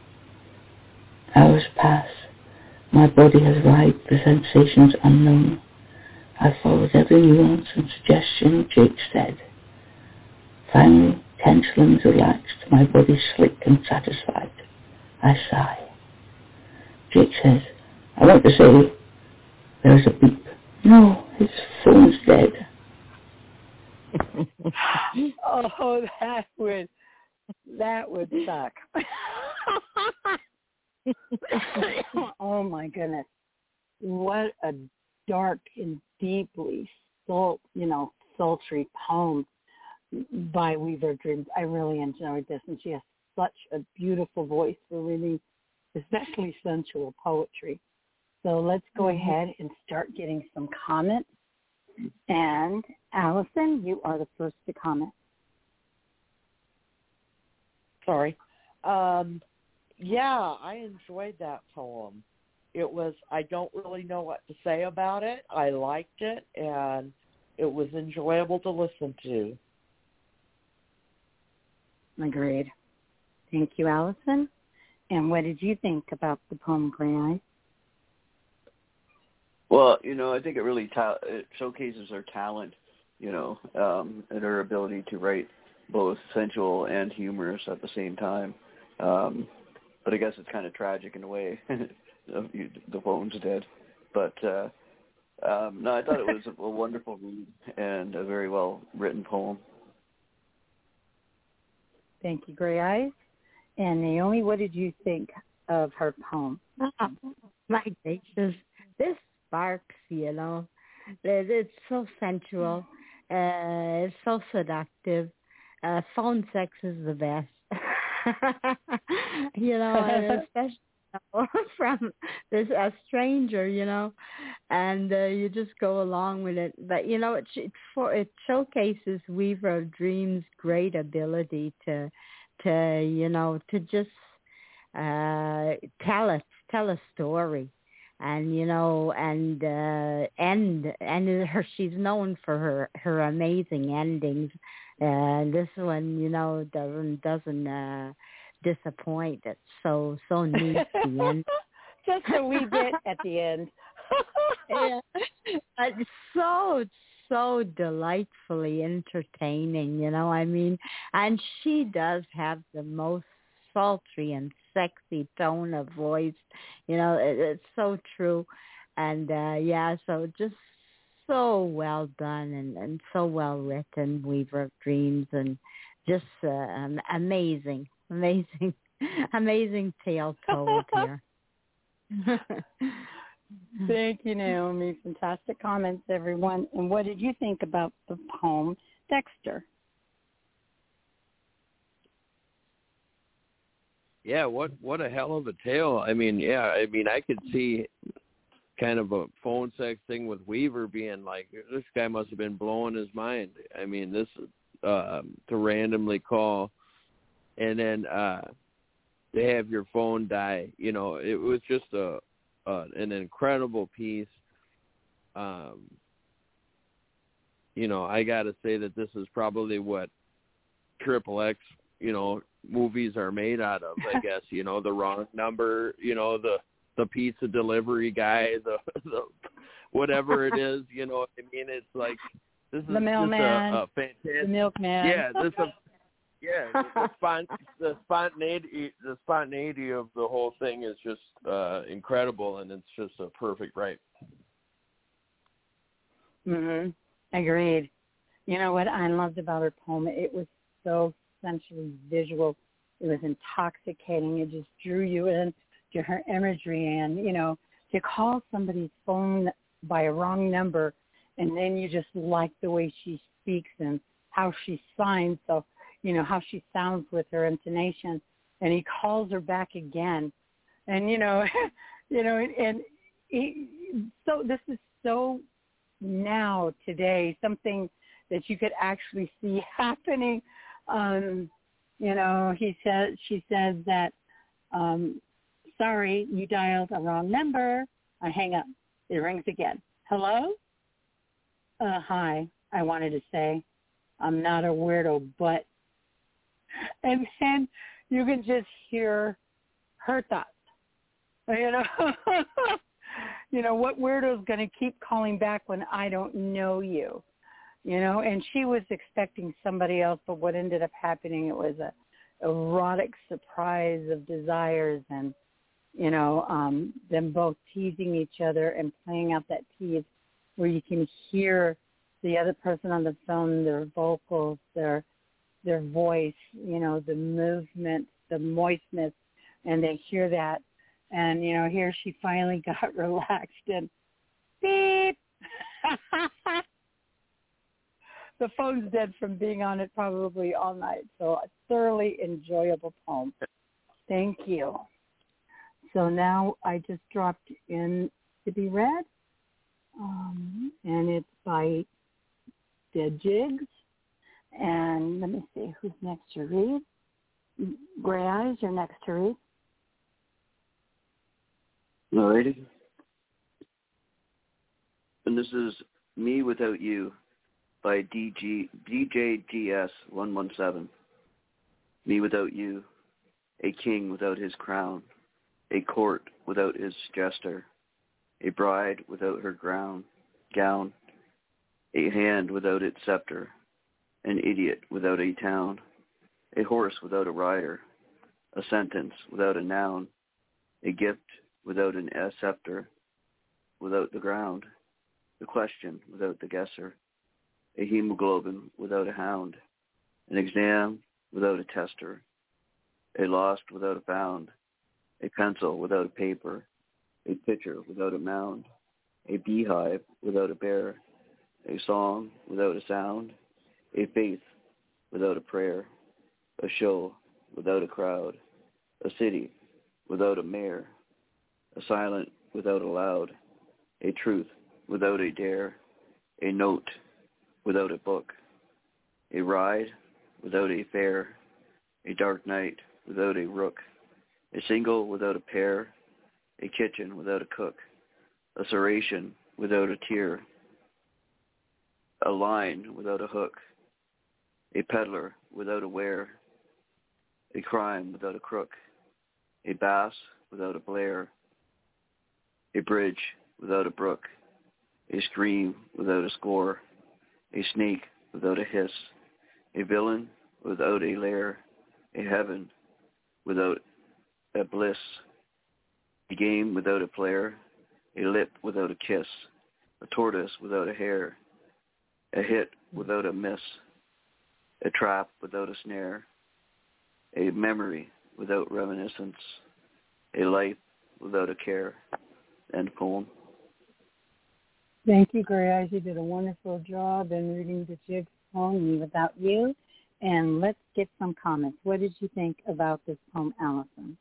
Hours pass. My body has writhed the sensations unknown. I followed every nuance and suggestion Jake said. Finally, tense limbs relaxed, my body slick and satisfied. I sigh. Jake says, I want to say, there's a beep. No, his phone's dead. Oh, that would, that would suck. Oh my goodness. What a dark and deeply soul, you know, sultry poem by Weaver Dreams. I really enjoyed this, and she has such a beautiful voice for reading, especially sensual poetry. So let's go mm-hmm. ahead and start getting some comments. And Allison, you are the first to comment. Sorry. Um, yeah, I enjoyed that poem. It was, I don't really know what to say about it. I liked it, and it was enjoyable to listen to. Agreed. Thank you, Allison. And what did you think about the poem, Gray Eyes? Well, you know, I think it really ta- it showcases her talent, you know, um, and her ability to write both sensual and humorous at the same time. Um, but I guess it's kind of tragic in a way. The phone's dead. But, uh, um, no, I thought it was a, a wonderful read and a very well-written poem. Thank you, Gray Eyes. And Naomi, what did you think of her poem? Oh, my gracious. This sparks, you know. It's so sensual. Uh, it's so seductive. Uh, phone sex is the best. you know, and especially from this a stranger, you know, and uh, you just go along with it. But you know, it it, for, it showcases Weaver of Dreams' great ability to, to you know, to just uh, tell it, tell a story, and you know, and uh, end and her. She's known for her her amazing endings, and this one, you know, doesn't doesn't. Uh, disappoint. It's so so neat the end. Just a wee bit at the end. Yeah. It's so so delightfully entertaining, you know. I mean, and she does have the most sultry and sexy tone of voice. You know, it, it's so true. And uh yeah, so just so well done and, and so well written, Weaver of Dreams, and just uh, um, amazing. Amazing, amazing tale told here. Thank you, Naomi. Fantastic comments, everyone. And what did you think about the poem Dexter? Yeah, what what a hell of a tale. I mean, yeah, I mean, I could see kind of a phone sex thing with Weaver being like, this guy must have been blowing his mind. I mean, this uh, to randomly call and then uh, to have your phone die, you know, it was just a, a an incredible piece. Um, you know, I got to say that this is probably what Triple X, you know, movies are made out of, I guess. You know, the wrong number, you know, the the pizza delivery guy, the, the whatever it is, you know what I mean? It's like, this is the mailman, just a, a fantastic, the milkman. Yeah, this is Yeah, the, spont- the spontaneity, the spontaneity of the whole thing is just uh, incredible, and it's just a perfect write. Mhm. Agreed. You know what I loved about her poem? It was so sensually visual. It was intoxicating. It just drew you in to her imagery, and you know, to call somebody's phone by a wrong number, and then you just like the way she speaks and how she signs. So. You know, how she sounds with her intonation, and he calls her back again. And, you know, you know, and he, so this is so now today, something that you could actually see happening. Um, you know, he says, she says that, um, sorry, you dialed a wrong number. I hang up. It rings again. Hello? Uh, hi, I wanted to say, I'm not a weirdo, but, and then you can just hear her thoughts. You know, you know, what weirdo's going to keep calling back when I don't know you? You know, and she was expecting somebody else, but what ended up happening, it was a erotic surprise of desires and, you know, um, them both teasing each other and playing out that tease where you can hear the other person on the phone, their vocals, their their voice, you know, the movement, the moistness, and they hear that. And, you know, here she finally got relaxed and beep. The phone's dead from being on it probably all night. So a thoroughly enjoyable poem. Thank you. So now I just dropped in to be read. Um, and it's by Dead Jigs. And let me see, who's next to read? Gray Eyes, you're next to read. Alrighty. And this is Me Without You by D G, D J G S one one seven. Me without you, a king without his crown, a court without his jester, a bride without her ground, gown, a hand without its scepter, an idiot without a town, a horse without a rider, a sentence without a noun, a gift without an a scepter, without the ground, the question without the guesser, a hemoglobin without a hound, an exam without a tester, a lost without a found, a pencil without a paper, a pitcher without a mound, a beehive without a bear, a song without a sound, a faith without a prayer, a show without a crowd, a city without a mayor, a silent without a loud, a truth without a dare, a note without a book, a ride without a fare, a dark night without a rook, a single without a pair, a kitchen without a cook, a serration without a tear, a line without a hook, a peddler without a ware, a crime without a crook, a bass without a blare, a bridge without a brook, a stream without a score, a snake without a hiss, a villain without a lair, a heaven without a bliss, a game without a player, a lip without a kiss, a tortoise without a hair, a hit without a miss, a trap without a snare, a memory without reminiscence, a life without a care. End poem. Thank you, Greg. You did a wonderful job in reading the Jig's poem, Me Without You. And let's get some comments. What did you think about this poem, Allison?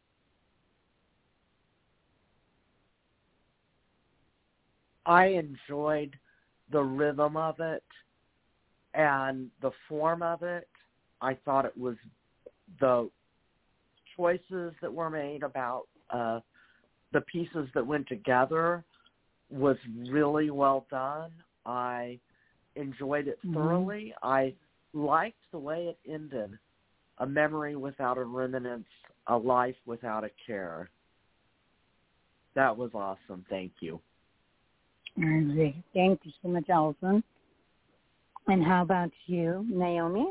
I enjoyed the rhythm of it and the form of it. I thought it was the choices that were made about uh, the pieces that went together was really well done. I enjoyed it thoroughly. Mm-hmm. I liked the way it ended. A memory without a remnants, a life without a care. That was awesome. Thank you. Thank you so much, Allison. And how about you, Naomi?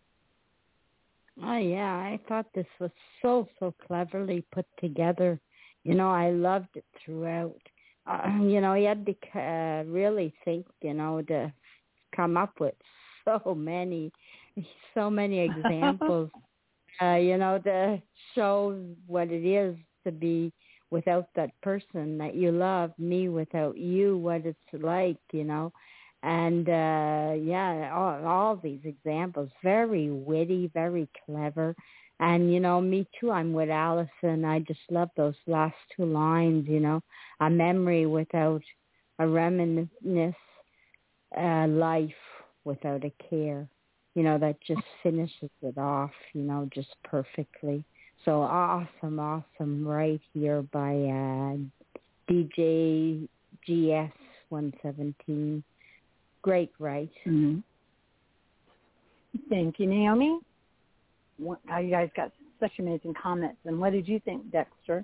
Oh, yeah, I thought this was so, so cleverly put together. You know, I loved it throughout. Uh, you know, he had to uh, really think, you know, to come up with so many, so many examples, uh, you know, to show what it is to be without that person that you love, me without you, what it's like, you know. And, uh, yeah, all, all these examples, very witty, very clever. And, you know, me too, I'm with Allison. I just love those last two lines, you know, a memory without a reminiscence, uh, life without a care. You know, that just finishes it off, you know, just perfectly. So awesome, awesome right here by uh, D J G S one seventeen. Great, right? Mm-hmm. Thank you, Naomi. What, how you guys got such amazing comments. And what did you think, Dexter?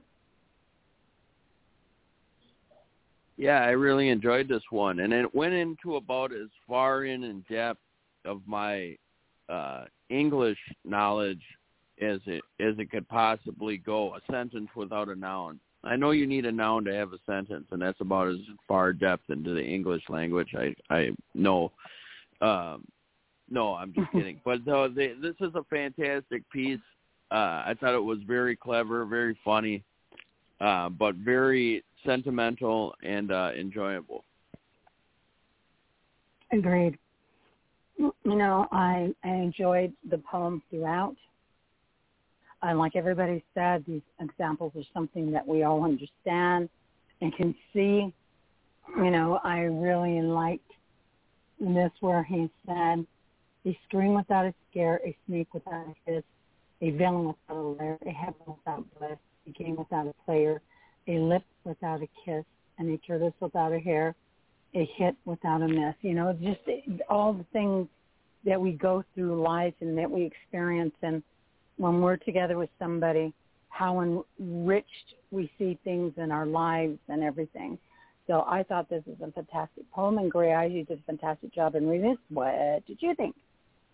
Yeah, I really enjoyed this one. And it went into about as far in in depth of my uh, English knowledge as it as it could possibly go. A sentence without a noun. I know you need a noun to have a sentence, and that's about as far depth into the English language I I know. Um, no, I'm just kidding. But no, they, this is a fantastic piece. Uh, I thought it was very clever, very funny, uh, but very sentimental and uh, enjoyable. Agreed. You know, I, I enjoyed the poem throughout. And like everybody said, these examples are something that we all understand and can see. You know, I really liked this where he said, a scream without a scare, a snake without a hiss, a villain without a lair, a heaven without bliss, a game without a player, a lip without a kiss, and a tortoise without a hair, a hit without a miss. You know, just all the things that we go through life and that we experience, and when we're together with somebody, how enriched we see things in our lives and everything. So I thought this was a fantastic poem, and Gray Eyes, you did a fantastic job in reading it. What did you think?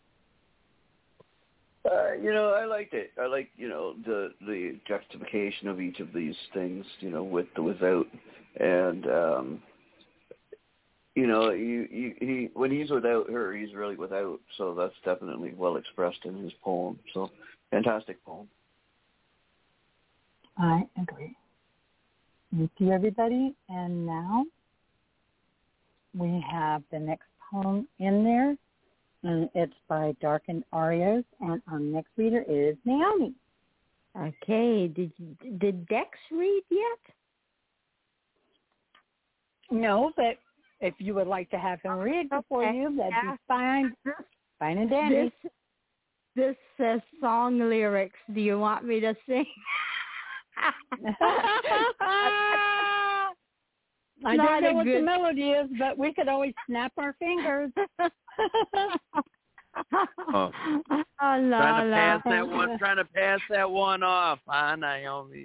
Uh, you know, I liked it. I liked, you know, the the juxtaposition of each of these things, you know, with the without, and um, you know, you, you, he when he's without her, he's really without. So that's definitely well expressed in his poem. So, fantastic poem. I agree. Thank you, everybody. And now we have the next poem in there, and it's by Darkened Arias, and our next reader is Naomi. Okay. Did did Dex read yet? No, but if you would like to have him read before okay. you, that'd yeah. be fine. Fine and dandy. This, this says song lyrics. Do you want me to sing? I don't know what good... the melody is, but we could always snap our fingers. oh. Oh, no, trying to no. pass that one, trying to pass that one off, huh, Naomi?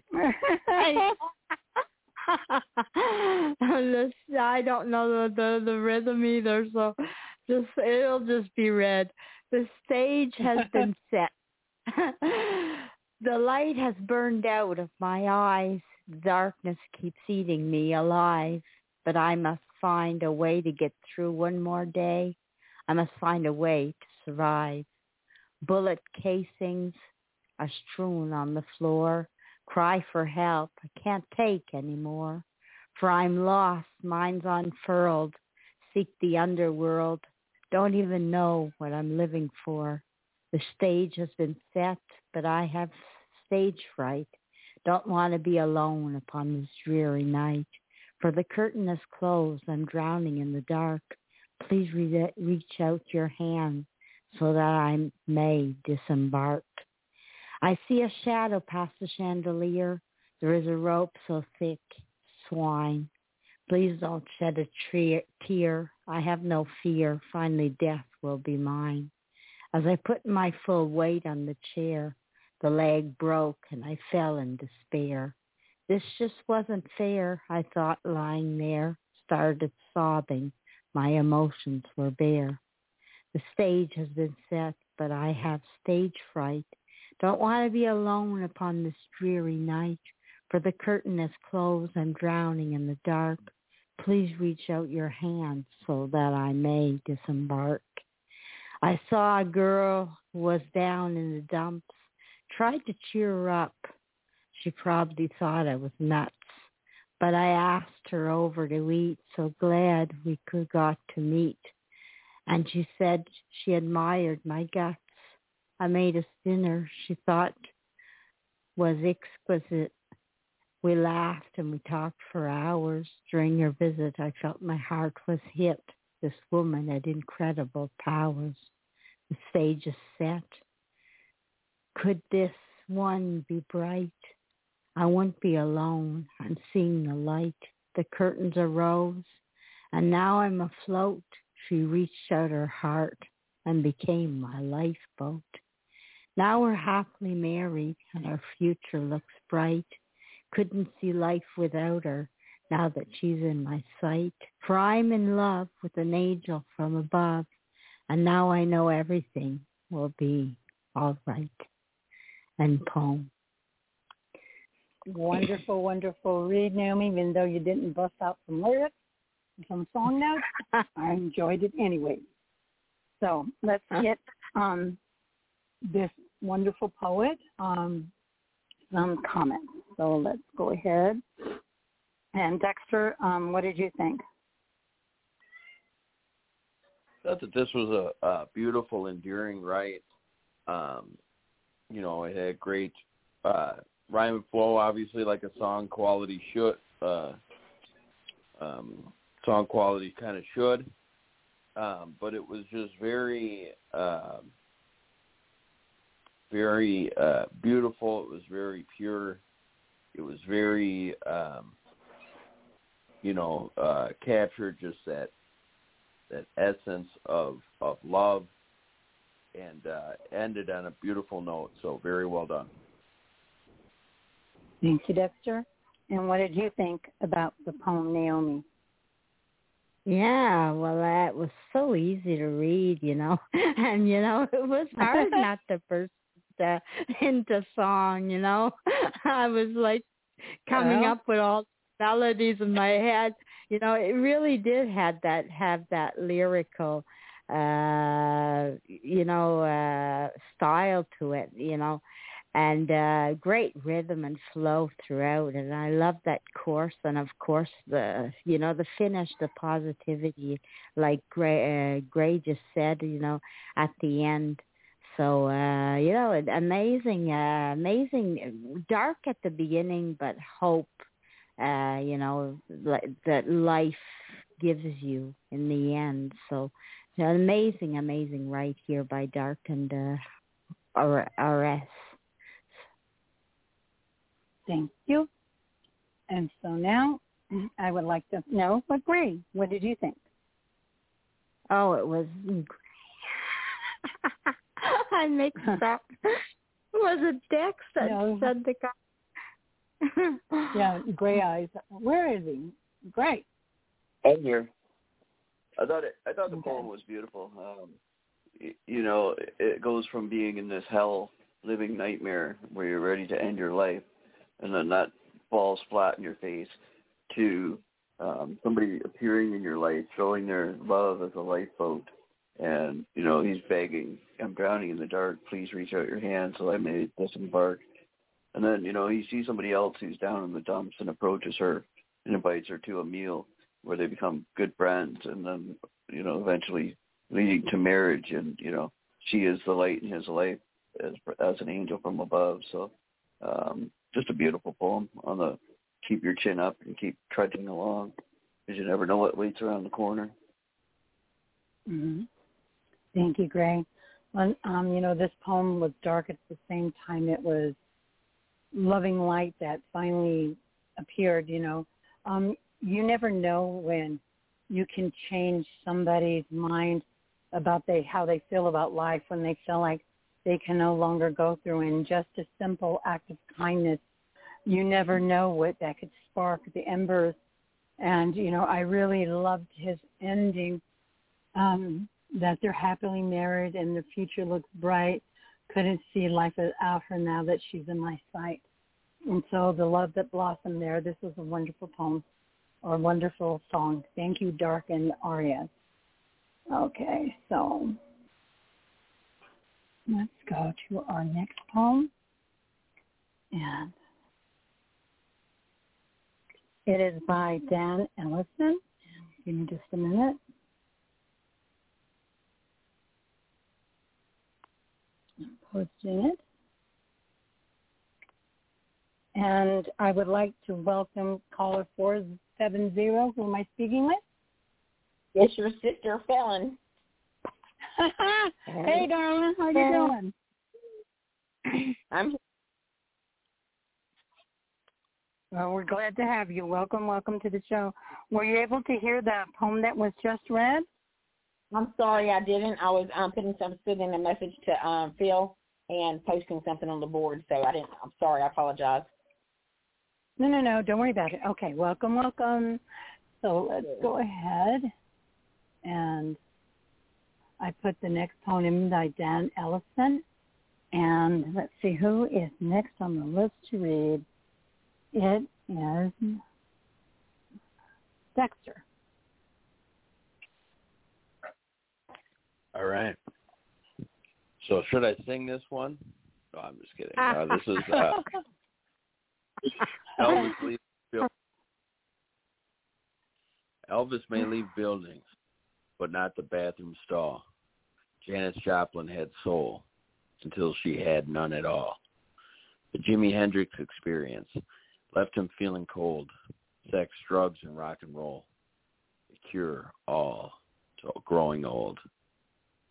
Listen, I don't know the, the the rhythm either, so just it'll just be read. The stage has been set. The light has burned out of my eyes. Darkness keeps eating me alive. But I must find a way to get through one more day. I must find a way to survive. Bullet casings are strewn on the floor. Cry for help. I can't take anymore. For I'm lost. Mind's unfurled. Seek the underworld. Don't even know what I'm living for. The stage has been set, but I have stage fright. Don't want to be alone upon this dreary night. For the curtain is closed. I'm drowning in the dark. Please re- reach out your hand so that I may disembark. I see a shadow past the chandelier. There is a rope so thick, swine. Please don't shed a tre- tear. I have no fear. Finally, death will be mine. As I put my full weight on the chair, the leg broke and I fell in despair. This just wasn't fair, I thought, lying there. Started sobbing. My emotions were bare. The stage has been set, but I have stage fright. Don't want to be alone upon this dreary night. For the curtain is closed. I'm drowning in the dark. Please reach out your hand so that I may disembark. I saw a girl who was down in the dumps. Tried to cheer her up. She probably thought I was nuts. But I asked her over to eat. So glad we could got to meet. And she said she admired my guts. I made us dinner she thought was exquisite. We laughed and we talked for hours. During her visit, I felt my heart was hit. This woman had incredible powers. The stage is set. Could this one be bright? I won't be alone. I'm seeing the light. The curtains arose, and now I'm afloat. She reached out her heart and became my lifeboat. Now we're happily married, and our future looks bright. Couldn't see life without her, now that she's in my sight. For I'm in love with an angel from above, and now I know everything will be all right. And poem. Wonderful, wonderful read, Naomi, even though you didn't bust out some lyrics and some song notes. I enjoyed it anyway. So let's get um, this wonderful poet um, some comments. So let's go ahead. And Dexter, um, what did you think? I thought that this was a, a beautiful, endearing right. Um, you know, it had great uh, rhyme and flow, obviously, like a song quality should. Uh, um, song quality kind of should. Um, but it was just very, uh, very uh, beautiful. It was very pure. it was very, um, you know, uh, captured just that that essence of of love, and uh, ended on a beautiful note. So very well done. Thank you, Dexter. And what did you think about the poem, Naomi? Yeah, well, that was so easy to read, you know, and, you know, it was hard not to burst uh, into song, you know. I was, like, coming well, up with all melodies in my head. You know, it really did have that, have that lyrical, uh, you know, uh, style to it, you know. And uh, great rhythm and flow throughout, and I love that chorus. And of course, the you know the finish, the positivity, like Gray, uh, Gray just said, you know, at the end. So uh, you know, amazing, uh, amazing, dark at the beginning, but hope, uh, you know, that life gives you in the end. So you know, amazing, amazing, right here by Dark and uh, R S. Thank you. And so now I would like to know what Gray, what did you think? Oh, it was I mixed up. Was it Dex that no. said the guy? Yeah, Gray Eyes. Where is he? Gray. I'm here. I thought it. I thought the okay. poem was beautiful. Um, you, you know, it, it goes from being in this hell, living nightmare where you're ready to end your life, and then that falls flat in your face, to um, somebody appearing in your life, showing their love as a lifeboat. And, you know, he's begging, I'm drowning in the dark, please reach out your hand so I may disembark. And then, you know, he sees somebody else who's down in the dumps and approaches her and invites her to a meal where they become good friends, and then, you know, eventually leading to marriage. And, you know, she is the light in his life as, as an angel from above. So um, just a beautiful poem on the keep your chin up and keep trudging along, because you never know what waits around the corner. Mm-hmm. Thank you, Gray. Well, um, you know, this poem was dark at the same time it was loving light that finally appeared, you know. Um, you never know when you can change somebody's mind about they how they feel about life, when they feel like they can no longer go through. And just a simple act of kindness, you never know what that could spark the embers. And, you know, I really loved his ending, um, that they're happily married and their future looks bright. Couldn't see life without her now that she's in my sight. And so the love that blossomed there, this was a wonderful poem or a wonderful song. Thank you, Dark and Aria. Okay, so let's go to our next poem. And it is by Dan Ellison. Give me just a minute. I'm posting it. And I would like to welcome caller four seven zero. Who am I speaking with? It's your sister, Felon. Hey, darling. How you doing? I'm Well, we're glad to have you. Welcome, welcome to the show. Were you able to hear the poem that was just read? I'm sorry I didn't. I was um, putting some sending a message to um, Phil and posting something on the board, so I didn't. I'm sorry. I apologize. No, no, no. Don't worry about it. Okay, welcome, welcome. So let's go ahead. And I put the next poem in by Dan Ellison. And let's see who is next on the list to read. It is Dexter. All right. So should I sing this one? No, I'm just kidding. Uh, this is uh, Elvis leaves buildings. Elvis may leave buildings, but not the bathroom stall. Janis Joplin had soul until she had none at all. The Jimi Hendrix experience left him feeling cold. Sex, drugs, and rock and roll. The cure all to growing old.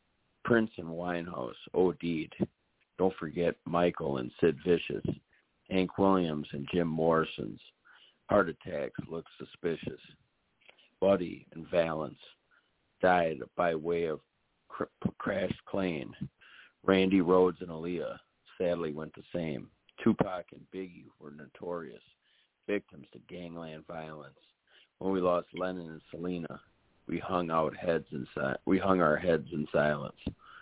Prince and Winehouse OD'd. Don't forget Michael and Sid Vicious. Hank Williams and Jim Morrison's heart attacks look suspicious. Buddy and Valance died by way of cr- crashed plane. Randy Rhoads and Aaliyah sadly went the same. Tupac and Biggie were notorious victims to gangland violence. When we lost Lennon and Selena, we hung out heads in si- we hung our heads in silence.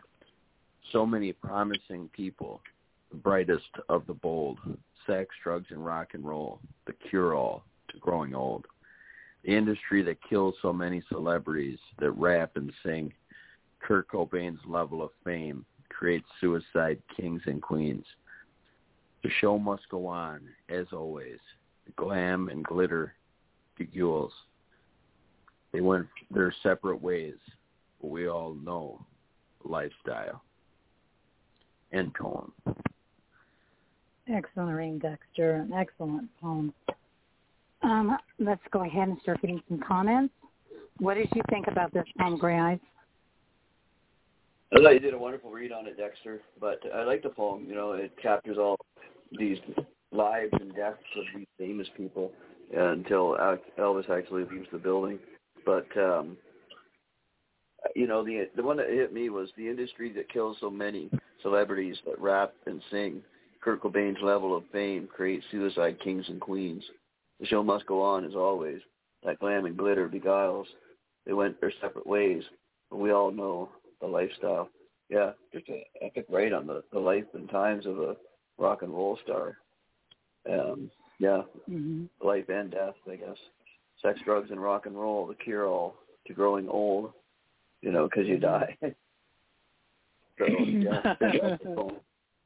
So many promising people, the brightest of the bold, sex, drugs, and rock and roll, the cure-all to growing old. The industry that kills so many celebrities that rap and sing, Kurt Cobain's level of fame creates suicide kings and queens. The show must go on, as always. The glam and glitter, the gules. They went their separate ways, but we all know the lifestyle. End poem. Excellent reading, Dexter. An excellent poem. Um, let's go ahead and start getting some comments. What did you think about this poem, Gray Eyes? I thought you did a wonderful read on it, Dexter. But I like the poem. You know, it captures all these lives and deaths of these famous people uh, until Elvis actually leaves the building. But um, you know, the the one that hit me was the industry that kills so many celebrities that rap and sing. Kurt Cobain's level of fame creates suicide kings and queens. The show must go on as always. That glam and glitter beguiles. They went their separate ways, but we all know the lifestyle. Yeah, just an epic write on the, the life and times of a rock and roll star. Um, yeah, mm-hmm. Life and death, I guess. Sex, drugs, and rock and roll, the cure-all to growing old, you know, because you die. So, yeah, that's the poem.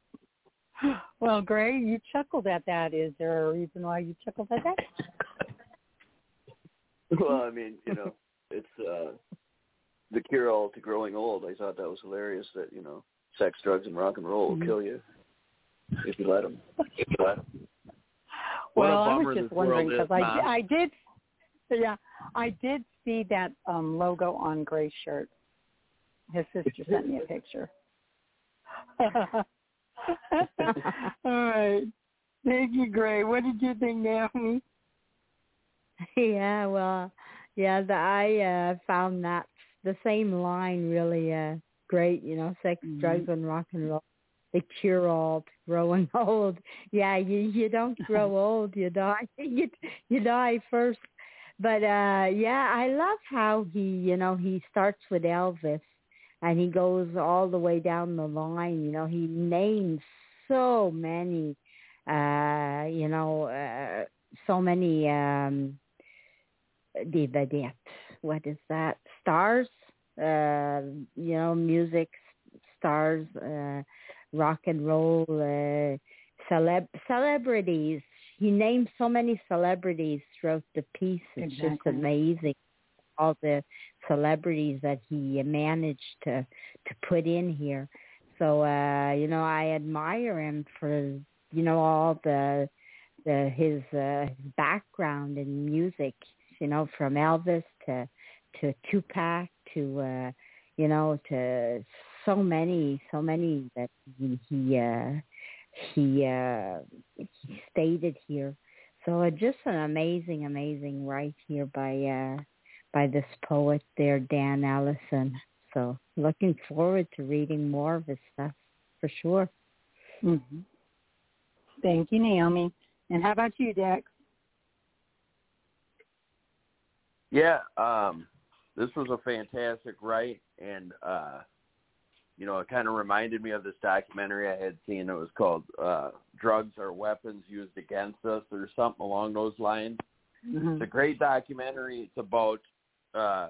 Well, Gray, you chuckled at that. Is there a reason why you chuckled at that? Well, I mean, you know, it's uh, the cure-all to growing old. I thought that was hilarious that, you know, sex, drugs, and rock and roll will mm-hmm. kill you if you let them. If you let them. Well, I was just wondering because I, I did, yeah, I did see that um, logo on Gray's shirt. His sister sent me a picture. All right. Thank you, Gray. What did you think, Naomi? Yeah, well, yeah, the, I uh, found that the same line really uh, great, you know, sex, mm-hmm. drugs, and rock and roll. The cure-all to growing old. Yeah, you you don't grow old, you die. You, you die first. But, uh, yeah, I love how he, you know, he starts with Elvis. And he goes all the way down the line. You know, he names so many, uh, you know, uh, so many, um, the the what is that? Stars, uh, you know, music stars, uh, rock and roll, uh, celeb celebrities. He names so many celebrities throughout the piece. It's exactly. just amazing. All the celebrities that he managed to to put in here. So uh you know, I admire him for, you know, all the the his uh his background in music, you know, from Elvis to to Tupac to uh you know, to so many so many that he he uh he uh he stated here. So uh, just an amazing amazing write here by uh by this poet there, Dan Allison. So looking forward to reading more of his stuff for sure. Mm-hmm. Thank you, Naomi. And how about you, Dex? Yeah, um, this was a fantastic write, and, uh, you know, it kind of reminded me of this documentary I had seen. It was called uh, Drugs Are Weapons Used Against Us, or something along those lines. Mm-hmm. It's a great documentary. It's about Uh,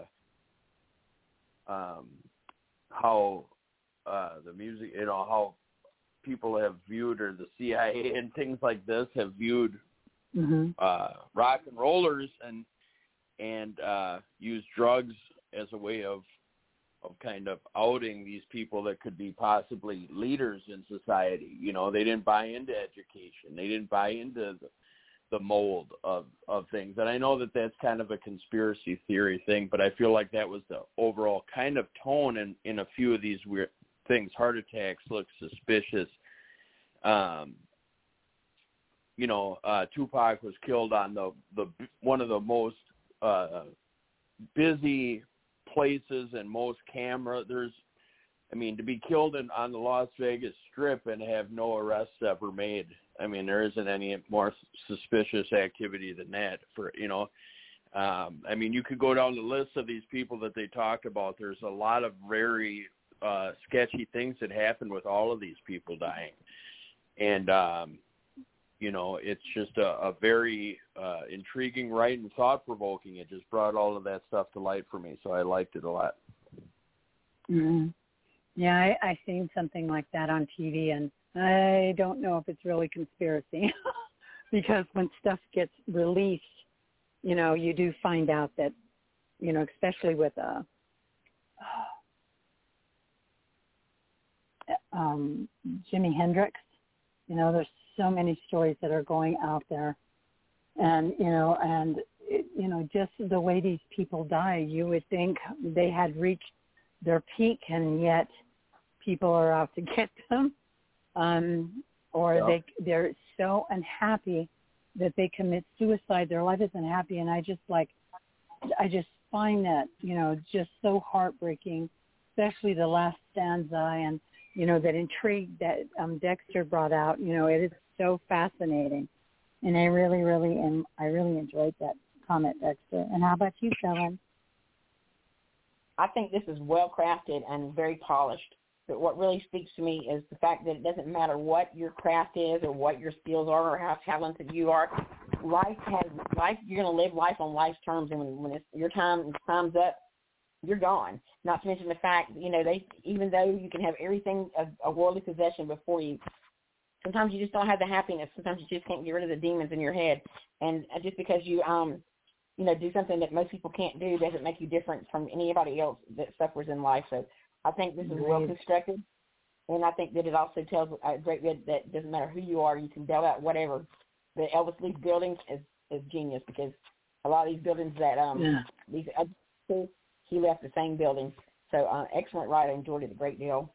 um, how uh, the music, you know, how people have viewed, or the C I A and things like this have viewed mm-hmm. uh, rock and rollers and and uh, used drugs as a way of of kind of outing these people that could be possibly leaders in society. You know, they didn't buy into education. They didn't buy into the the mold of, of things. And I know that that's kind of a conspiracy theory thing, but I feel like that was the overall kind of tone in, in a few of these weird things. Heart attacks look suspicious. Um, you know, uh, Tupac was killed on the, the one of the most uh, busy places and most camera. There's, I mean, to be killed in, on the Las Vegas Strip and have no arrests ever made. I mean, there isn't any more suspicious activity than that. For you know, um, I mean, you could go down the list of these people that they talk about. There's a lot of very uh, sketchy things that happen with all of these people dying, and um, you know, it's just a, a very uh, intriguing write and thought-provoking. It just brought all of that stuff to light for me, so I liked it a lot. Mm-hmm. Yeah, I, I seen something like that on T V, and I don't know if it's really conspiracy because when stuff gets released, you know, you do find out that, you know, especially with uh, um, Jimi Hendrix, you know, there's so many stories that are going out there, and you know, and it, you know, just the way these people die, you would think they had reached their peak, and yet people are out to get them, um, or yeah. they they're so unhappy that they commit suicide. Their life isn't happy, and I just like, I just find that, you know, just so heartbreaking, especially the last stanza, and you know, that intrigue that um, Dexter brought out. You know, it is so fascinating, and I really, really, am, I really enjoyed that comment, Dexter. And how about you, Helen? I think this is well crafted and very polished. But what really speaks to me is the fact that it doesn't matter what your craft is or what your skills are or how talented you are. Life has life. You're going to live life on life's terms, and when, when it's, your time time's up, you're gone. Not to mention the fact, you know, they even though you can have everything a, a worldly possession before you, sometimes you just don't have the happiness. Sometimes you just can't get rid of the demons in your head, and just because you um. you know, do something that most people can't do doesn't make you different from anybody else that suffers in life. So I think this is well constructed, and I think that it also tells a great bit that doesn't matter who you are, you can build out whatever. The Elvis Leaf building is, is genius, because a lot of these buildings that um yeah. these uh, he left the same building. So uh, excellent writer, enjoyed it a great deal.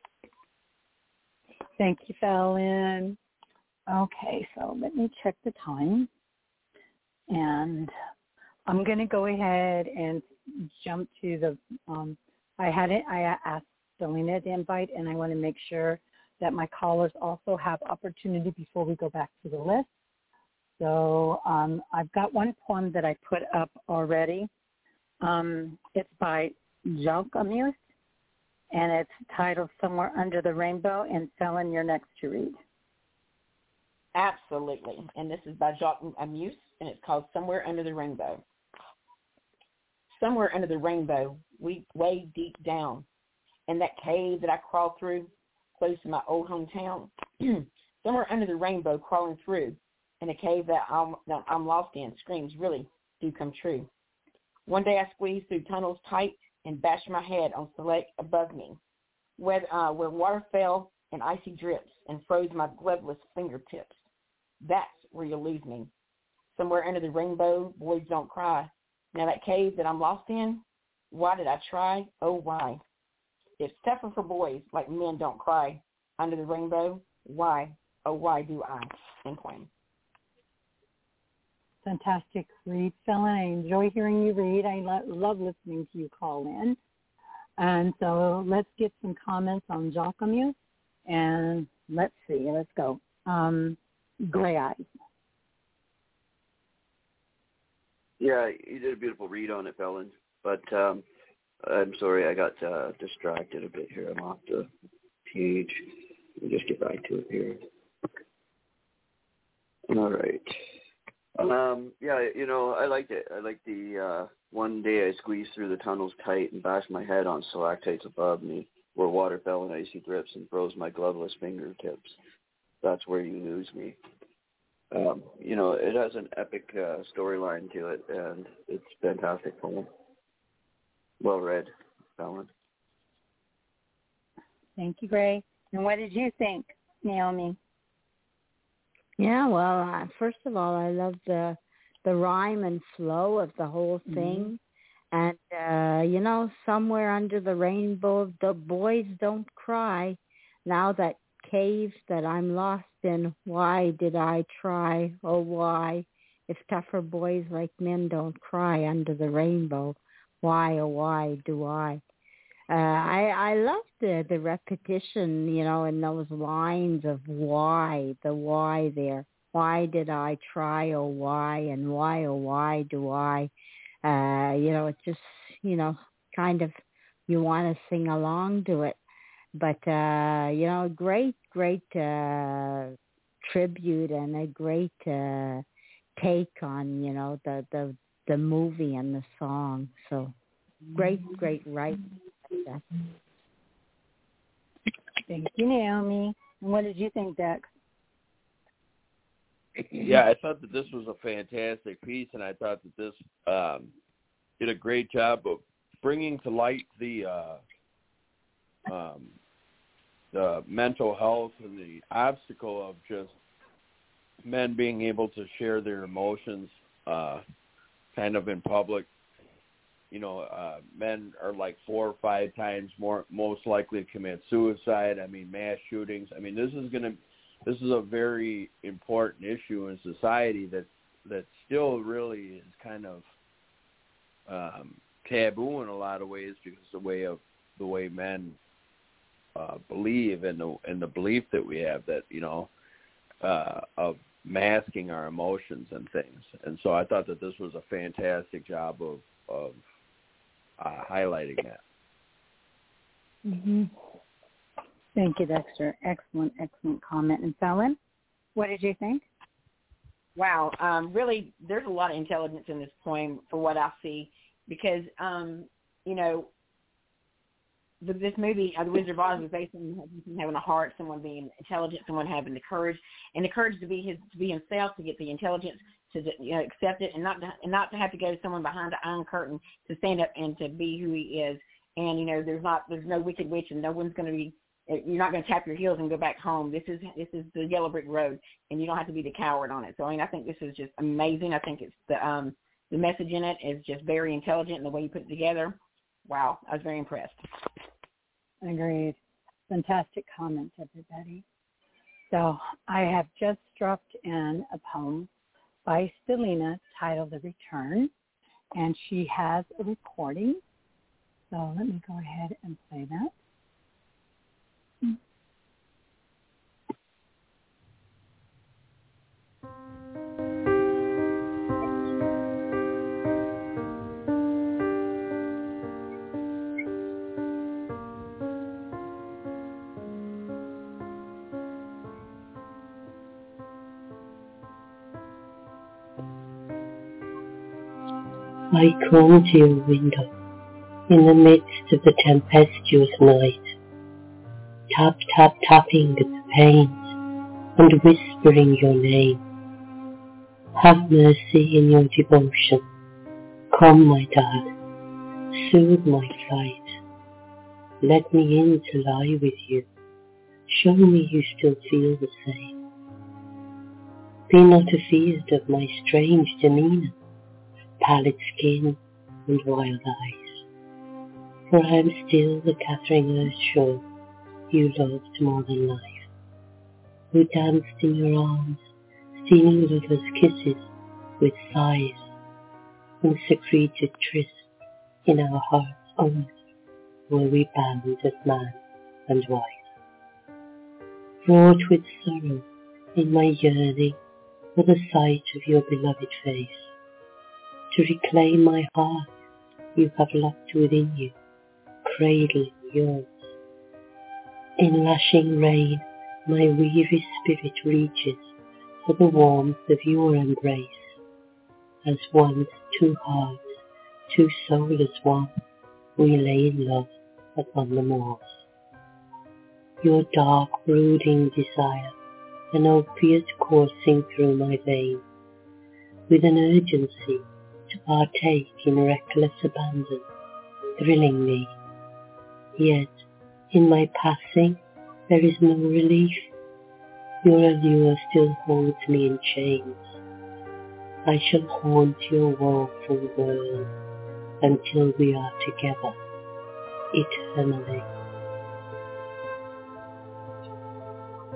Thank you, Fallon. Okay, so let me check the time, and I'm going to go ahead and jump to the, um, I had it, I asked Selena to invite, and I want to make sure that my callers also have opportunity before we go back to the list. So um, I've got one poem that I put up already. Um, it's by Jacques Amuse, and it's titled Somewhere Under the Rainbow, and Selena, you're next to read. Absolutely, and this is by Jacques Amuse, and it's called Somewhere Under the Rainbow. Somewhere under the rainbow, we way deep down, in that cave that I crawl through, close to my old hometown. Somewhere under the rainbow, crawling through, in a cave that I'm, that I'm lost in, screams really do come true. One day I squeezed through tunnels tight and bashed my head on the lake above me, where, uh, where water fell in icy drips and froze my gloveless fingertips. That's where you'll lose me. Somewhere under the rainbow, boys don't cry. Now that cave that I'm lost in, why did I try? Oh, why? It's tougher for boys like men don't cry. Under the rainbow, why? Oh, why do I? End poem. Fantastic read, Fallon. I enjoy hearing you read. I lo- love listening to you call in. And so let's get some comments on Jacques Amuse. And let's see. Let's go. Um, Gray Eyes. Yeah, you did a beautiful read on it, Fallon. But um, I'm sorry, I got uh, distracted a bit here. I'm off the page. Let me just get back to it here. All right. Um, yeah, you know, I liked it. I liked the uh, one day I squeezed through the tunnels tight and bashed my head on stalactites above me, where water fell in icy drips and froze my gloveless fingertips. That's where you lose me. Um, you know, it has an epic uh, storyline to it, and it's fantastic poem. Well read, Fallon. Thank you, Gray. And what did you think, Naomi? Yeah, well, uh, first of all, I love the the rhyme and flow of the whole thing. Mm-hmm. And, uh, you know, somewhere under the rainbow, the boys don't cry. Now that cave that I'm lost in. Why did I try? Oh, why? If tougher boys like men don't cry under the rainbow, why, oh, why do I? Uh, I I love the, the repetition, you know, in those lines of why, the why there. Why did I try, oh, why, and why, oh, why do I? Uh, you know, it just, you know, kind of, you want to sing along to it. But, uh, you know, great, great uh, tribute and a great uh, take on, you know, the, the, the movie and the song. So great, great writing. Thank you, Naomi. And what did you think, Dex? Yeah, I thought that this was a fantastic piece, and I thought that this um, did a great job of bringing to light the uh, um, the mental health and the obstacle of just men being able to share their emotions uh, kind of in public. You know, uh, men are like four or five times more most likely to commit suicide. I mean, mass shootings. I mean, this is going to this is a very important issue in society that that still really is kind of um, taboo in a lot of ways because the way of the way men uh, believe and the and the belief that we have that you know uh, of masking our emotions and things. And so I thought that this was a fantastic job of of uh, highlighting that. Mm-hmm. Thank you, Dexter. Excellent, excellent comment. And Fallon, what did you think? Wow, um, really, there's a lot of intelligence in this poem for what I see, because um, you know, the, this movie, uh, The Wizard of Oz, is based on having a heart, someone being intelligent, someone having the courage, and the courage to be his, to be himself, to get the intelligence to you know, accept it, and not to, and not to have to go to someone behind the iron curtain to stand up and to be who he is. And you know, there's not, there's no wicked witch, and no one's going to be. You're not going to tap your heels and go back home. This is this is the yellow brick road, and you don't have to be the coward on it. So I mean, I think this is just amazing. I think it's the um, the message in it is just very intelligent, and the way you put it together. Wow, I was very impressed. Agreed. Fantastic comments, everybody. So I have just dropped in a poem by Stelina titled The Return, and she has a recording. So let me go ahead and play that. I come to your window in the midst of the tempestuous night, tap, tap, tapping at the panes and whispering your name. Have mercy in your devotion. Come, my dad, soothe my flight. Let me in to lie with you. Show me you still feel the same. Be not afeard of my strange demeanour, pallid skin and wild eyes, for I am still the Catherine Earnshaw you loved more than life, who danced in your arms, stealing lovers' kisses with sighs, and secreted trysts in our hearts only, were we bound as man and wife. Fraught with sorrow in my yearning for the sight of your beloved face, to reclaim my heart you have locked within you, cradling yours. In lashing rain my weary spirit reaches for the warmth of your embrace, as once two hearts, two souls as one, we lay in love upon the moors. Your dark brooding desire, an opiate coursing through my veins, with an urgency to partake in reckless abandon, thrilling me. Yet, in my passing, there is no relief. Your allure still holds me in chains. I shall haunt your woeful world until we are together, eternally.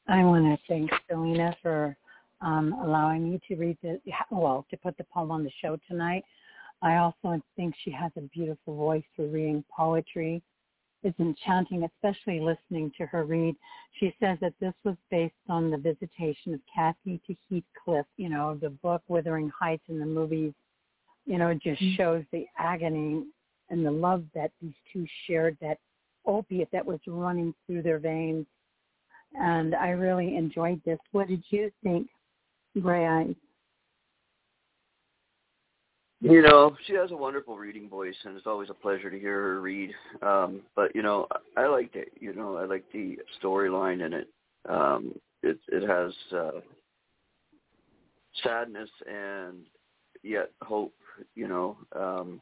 I want to thank Selena for um, allowing me to read the, well, to put the poem on the show tonight. I also think she has a beautiful voice for reading poetry. It's enchanting, especially listening to her read. She says that this was based on the visitation of Kathy to Heathcliff. You know, the book Wuthering Heights and the movies, you know, just mm-hmm. shows the agony and the love that these two shared, that opiate that was running through their veins. And I really enjoyed this. What did you think, Gray Eyes? You know, she has a wonderful reading voice, and it's always a pleasure to hear her read. Um, but, you know, I, I liked it. You know, I liked the storyline in it. Um, it, it has uh, sadness and yet hope, you know. Um,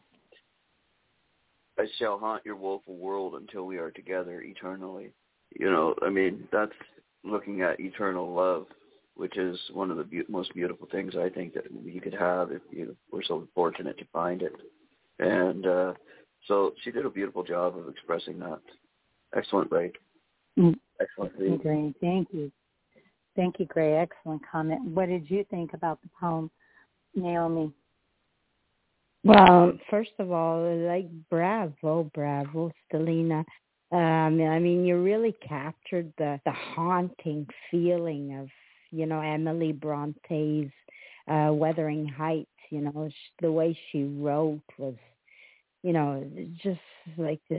I shall haunt your woeful world until we are together eternally. You know, I mean, that's looking at eternal love, which is one of the be- most beautiful things I think that you could have if you were so fortunate to find it. And uh, so she did a beautiful job of expressing that. Excellent, Ray. Mm. Excellent read. Great. Thank you. Thank you, Gray. Excellent comment. What did you think about the poem, Naomi? Well, first of all, like, bravo, bravo, Stelina. Um, I mean, you really captured the, the haunting feeling of, you know, Emily Bronte's uh, Wuthering Heights. You know, sh- the way she wrote was, you know, just like this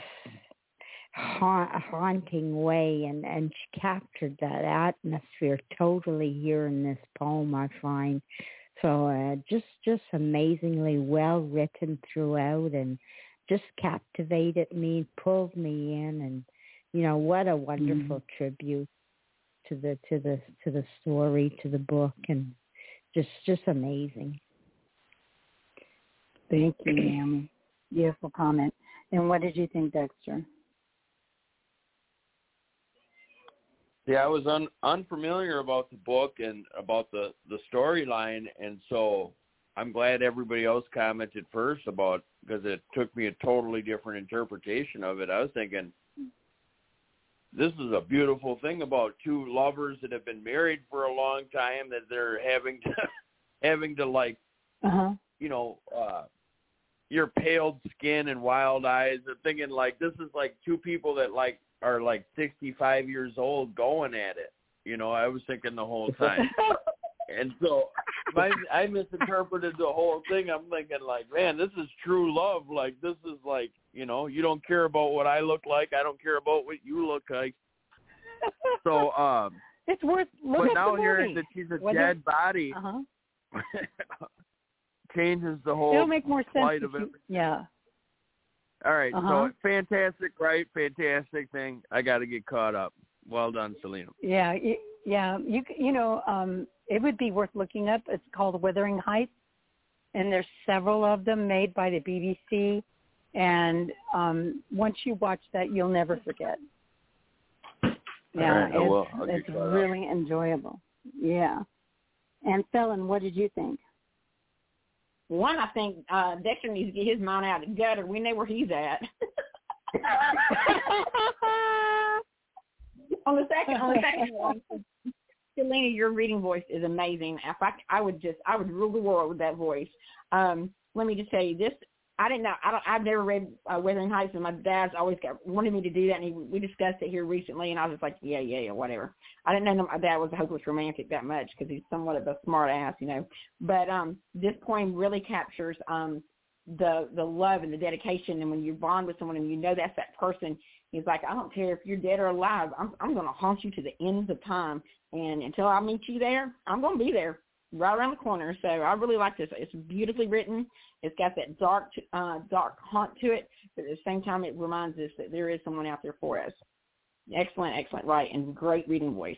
ha- haunting way, and, and she captured that atmosphere totally here in this poem, I find. So uh, just just amazingly well written throughout, and just captivated me, pulled me in, and you know, what a wonderful mm. tribute to the to the to the story, to the book, and just just amazing. Thank you, Naomi. Beautiful comment. And what did you think, Dexter? Yeah, I was un, unfamiliar about the book and about the, the storyline, and so I'm glad everybody else commented first about, because it took me a totally different interpretation of it. I was thinking, this is a beautiful thing about two lovers that have been married for a long time, that they're having to, having to like, uh-huh. you know, uh, your paled skin and wild eyes. They're thinking like, this is like two people that like are like sixty-five years old going at it. You know, I was thinking the whole time. And so my, I misinterpreted the whole thing. I'm thinking like, man, this is true love. Like, this is like, you know, you don't care about what I look like. I don't care about what you look like. So, um, it's worth, look but at now the hearing movie. that she's a what dead is, body uh-huh. changes the whole It'll make more sense of it. You, yeah. All right, uh-huh. so fantastic, right? Fantastic thing. I got to get caught up. Well done, Selena. Yeah, yeah. You you know, um, it would be worth looking up. It's called Wuthering Heights, and there's several of them made by the B B C. And um, once you watch that, you'll never forget. Yeah, right, it's, I'll it's really up. enjoyable. Yeah. And Felon, what did you think? One, I think uh, Dexter needs to get his mind out of the gutter. We know where he's at. on the second, on the second one, Selena, your reading voice is amazing. If I, I would just, I would rule the world with that voice. Um, let me just tell you this. I didn't know. I don't. I've never read uh, Wuthering Heights, and my dad's always got, wanted me to do that, and he, we discussed it here recently, and I was just like, yeah, yeah, yeah, whatever. I didn't know my dad was a hopeless romantic that much because he's somewhat of a smart ass, you know. But um, this poem really captures um, the the love and the dedication, and when you bond with someone and you know that's that person, he's like, I don't care if you're dead or alive. I'm I'm going to haunt you to the ends of time, and until I meet you there, I'm going to be there. Right around the corner. So I really like this. It's beautifully written. It's got that dark, uh, dark haunt to it, but at the same time, it reminds us that there is someone out there for us. Excellent, excellent, right, and great reading voice.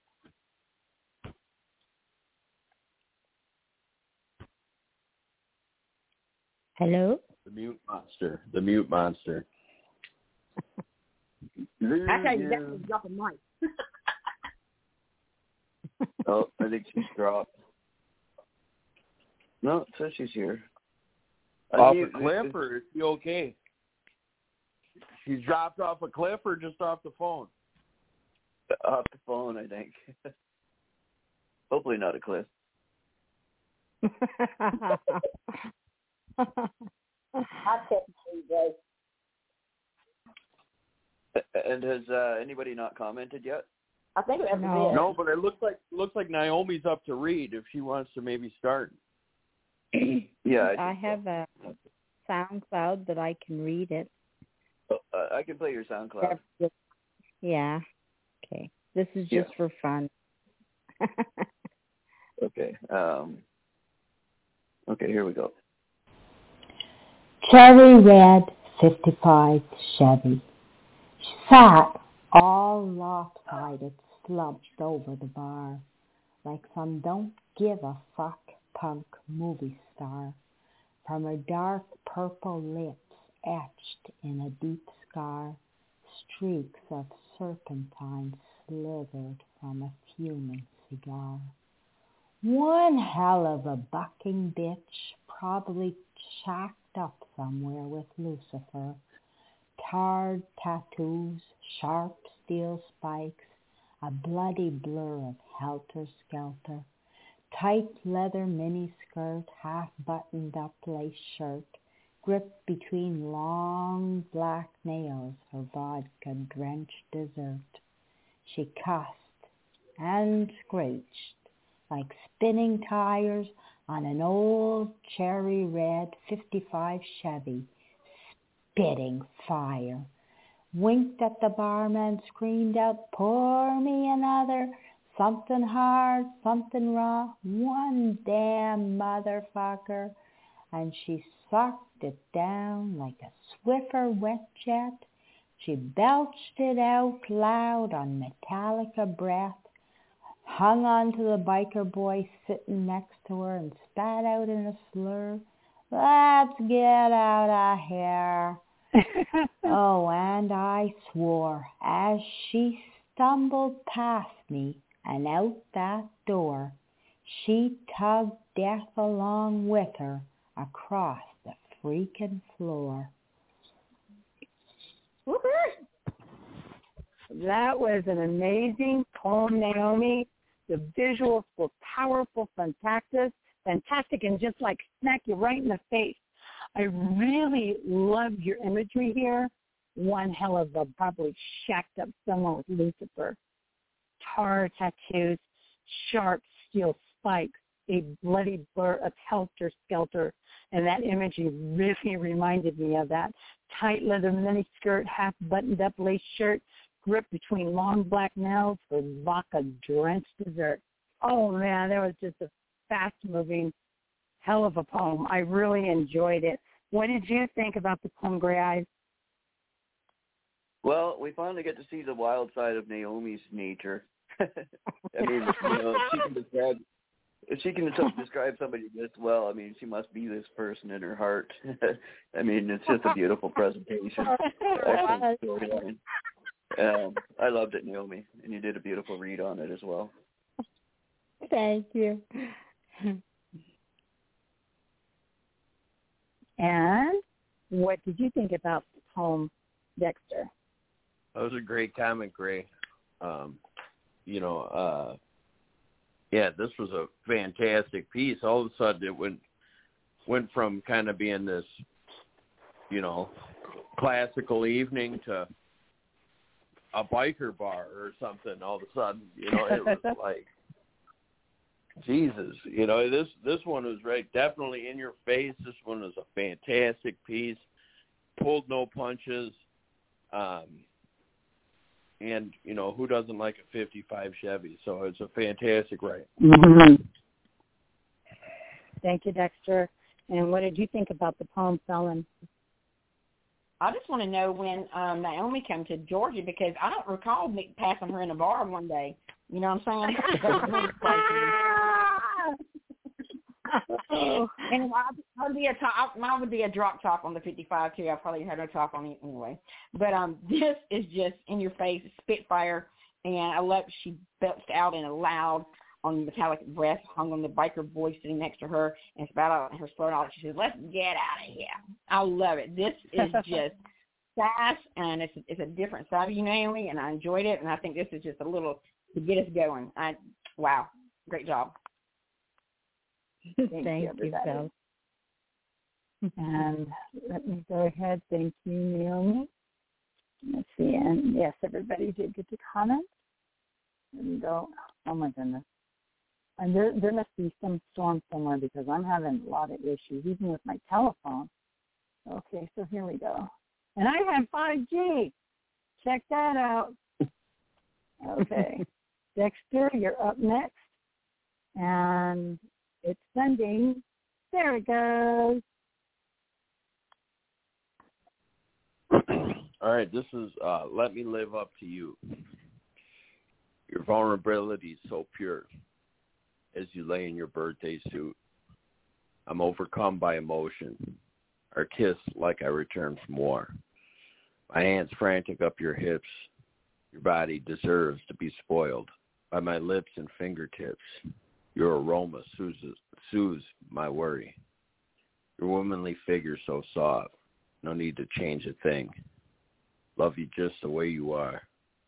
Hello? The mute monster. The mute monster. I tell you, that was dropping mic. Oh, I think she's dropped. No, it says she's here. Off a cliff, or is she okay? She's dropped off a cliff or just off the phone? Off the phone, I think. Hopefully not a cliff. I'll take you guys. And has uh, anybody not commented yet? I think it No. did. No, but it looks like looks like Naomi's up to read if she wants to maybe start. Yeah, I, I have a SoundCloud that I can read it. uh, I can play your SoundCloud. Yeah. Okay. This is Yeah. just for fun. Okay. Um, okay, here we go. Cherry Red fifty-five Chevy. She sat all lopsided, slumped over the bar, like some don't give a fuck punk movie star. From her dark purple lips etched in a deep scar, streaks of serpentine slithered from a fuming cigar. One hell of a bucking bitch, probably shacked up somewhere with Lucifer. Tarred tattoos, sharp steel spikes, a bloody blur of helter-skelter. Tight leather miniskirt, half-buttoned up lace shirt, gripped between long black nails, her vodka-drenched dessert. She cussed and screeched like spinning tires on an old cherry red fifty-five Chevy, spitting fire. Winked at the barman, screamed out, pour me another, something hard, something raw, one damn motherfucker. And she sucked it down like a Swiffer wet jet. She belched it out loud on Metallica breath, hung on to the biker boy sitting next to her and spat out in a slur, let's get out of here. Oh, and I swore as she stumbled past me and out that door, she tugged death along with her across the freaking floor. That was an amazing poem, Naomi. The visuals were powerful, fantastic, fantastic, and just like smack you right in the face. I really loved your imagery here. One hell of a probably shacked up someone with Lucifer. Tar tattoos, sharp steel spikes, a bloody blur of helter-skelter. And that imagery really reminded me of that. Tight leather miniskirt, half buttoned up lace shirt, gripped between long black nails for vodka-drenched dessert. Oh, man, that was just a fast-moving hell of a poem. I really enjoyed it. What did you think about the poem, Gray Eyes? Well, we finally get to see the wild side of Naomi's nature. I mean, you know, if she can describe, if she can describe somebody this well, I mean, she must be this person in her heart. I mean, it's just a beautiful presentation. Excellent storyline. Um, I loved it, Naomi, and you did a beautiful read on it as well. Thank you. And what did you think about the poem, Dexter? That was a great comment, Gray. Um, you know, uh, yeah, this was a fantastic piece. All of a sudden, it went went from kind of being this, you know, classical evening to a biker bar or something. All of a sudden, you know, it was like, Jesus, you know, this this one was right, definitely in your face. This one was a fantastic piece. Pulled no punches. Um, and, you know, who doesn't like a fifty-five Chevy? So it's a fantastic write. Mm-hmm. Thank you, Dexter. And what did you think about the poem, Felon? I just want to know when um, Naomi came to Georgia, because I don't recall me passing her in a bar one day. You know what I'm saying? And I would be a top, mine would be a drop top on the fifty-five too. I probably had no top on it anyway. But um, this is just in your face, Spitfire, and I love she belched out in a loud on metallic breath, hung on the biker boy sitting next to her, and spat out her slur out. She said, "Let's get out of here." I love it. This is just sass, and it's it's a different side of you, Naomi, and I enjoyed it, and I think this is just a little to get us going. I wow, great job. Thank, Thank you, you, Phil. And let me go ahead. Thank you, Naomi. Let's see. And yes, everybody did get to comment. Let me go. Oh, my goodness. And there, there must be some storm somewhere because I'm having a lot of issues, even with my telephone. Okay, so here we go. And I have five G. Check that out. Okay. Dexter, you're up next. And it's sending. There it goes. All right, this is uh, Let Me Live Up to You. Your vulnerability is so pure as you lay in your birthday suit. I'm overcome by emotion, our kiss like I returned from war. My hands frantic up your hips. Your body deserves to be spoiled by my lips and fingertips. Your aroma soothes, soothes my worry. Your womanly figure so soft, no need to change a thing. Love you just the way you are.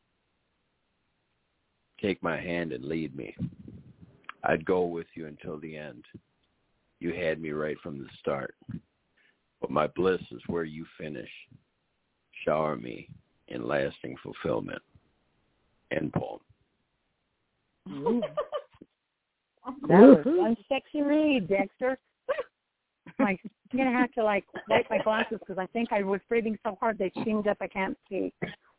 Take my hand and lead me. I'd go with you until the end. You had me right from the start. But my bliss is where you finish. Shower me in lasting fulfillment. End poem. Ooh. That was one sexy read, Dexter. Like, I'm going to have to, like, wipe my glasses because I think I was breathing so hard they steamed up I can't see.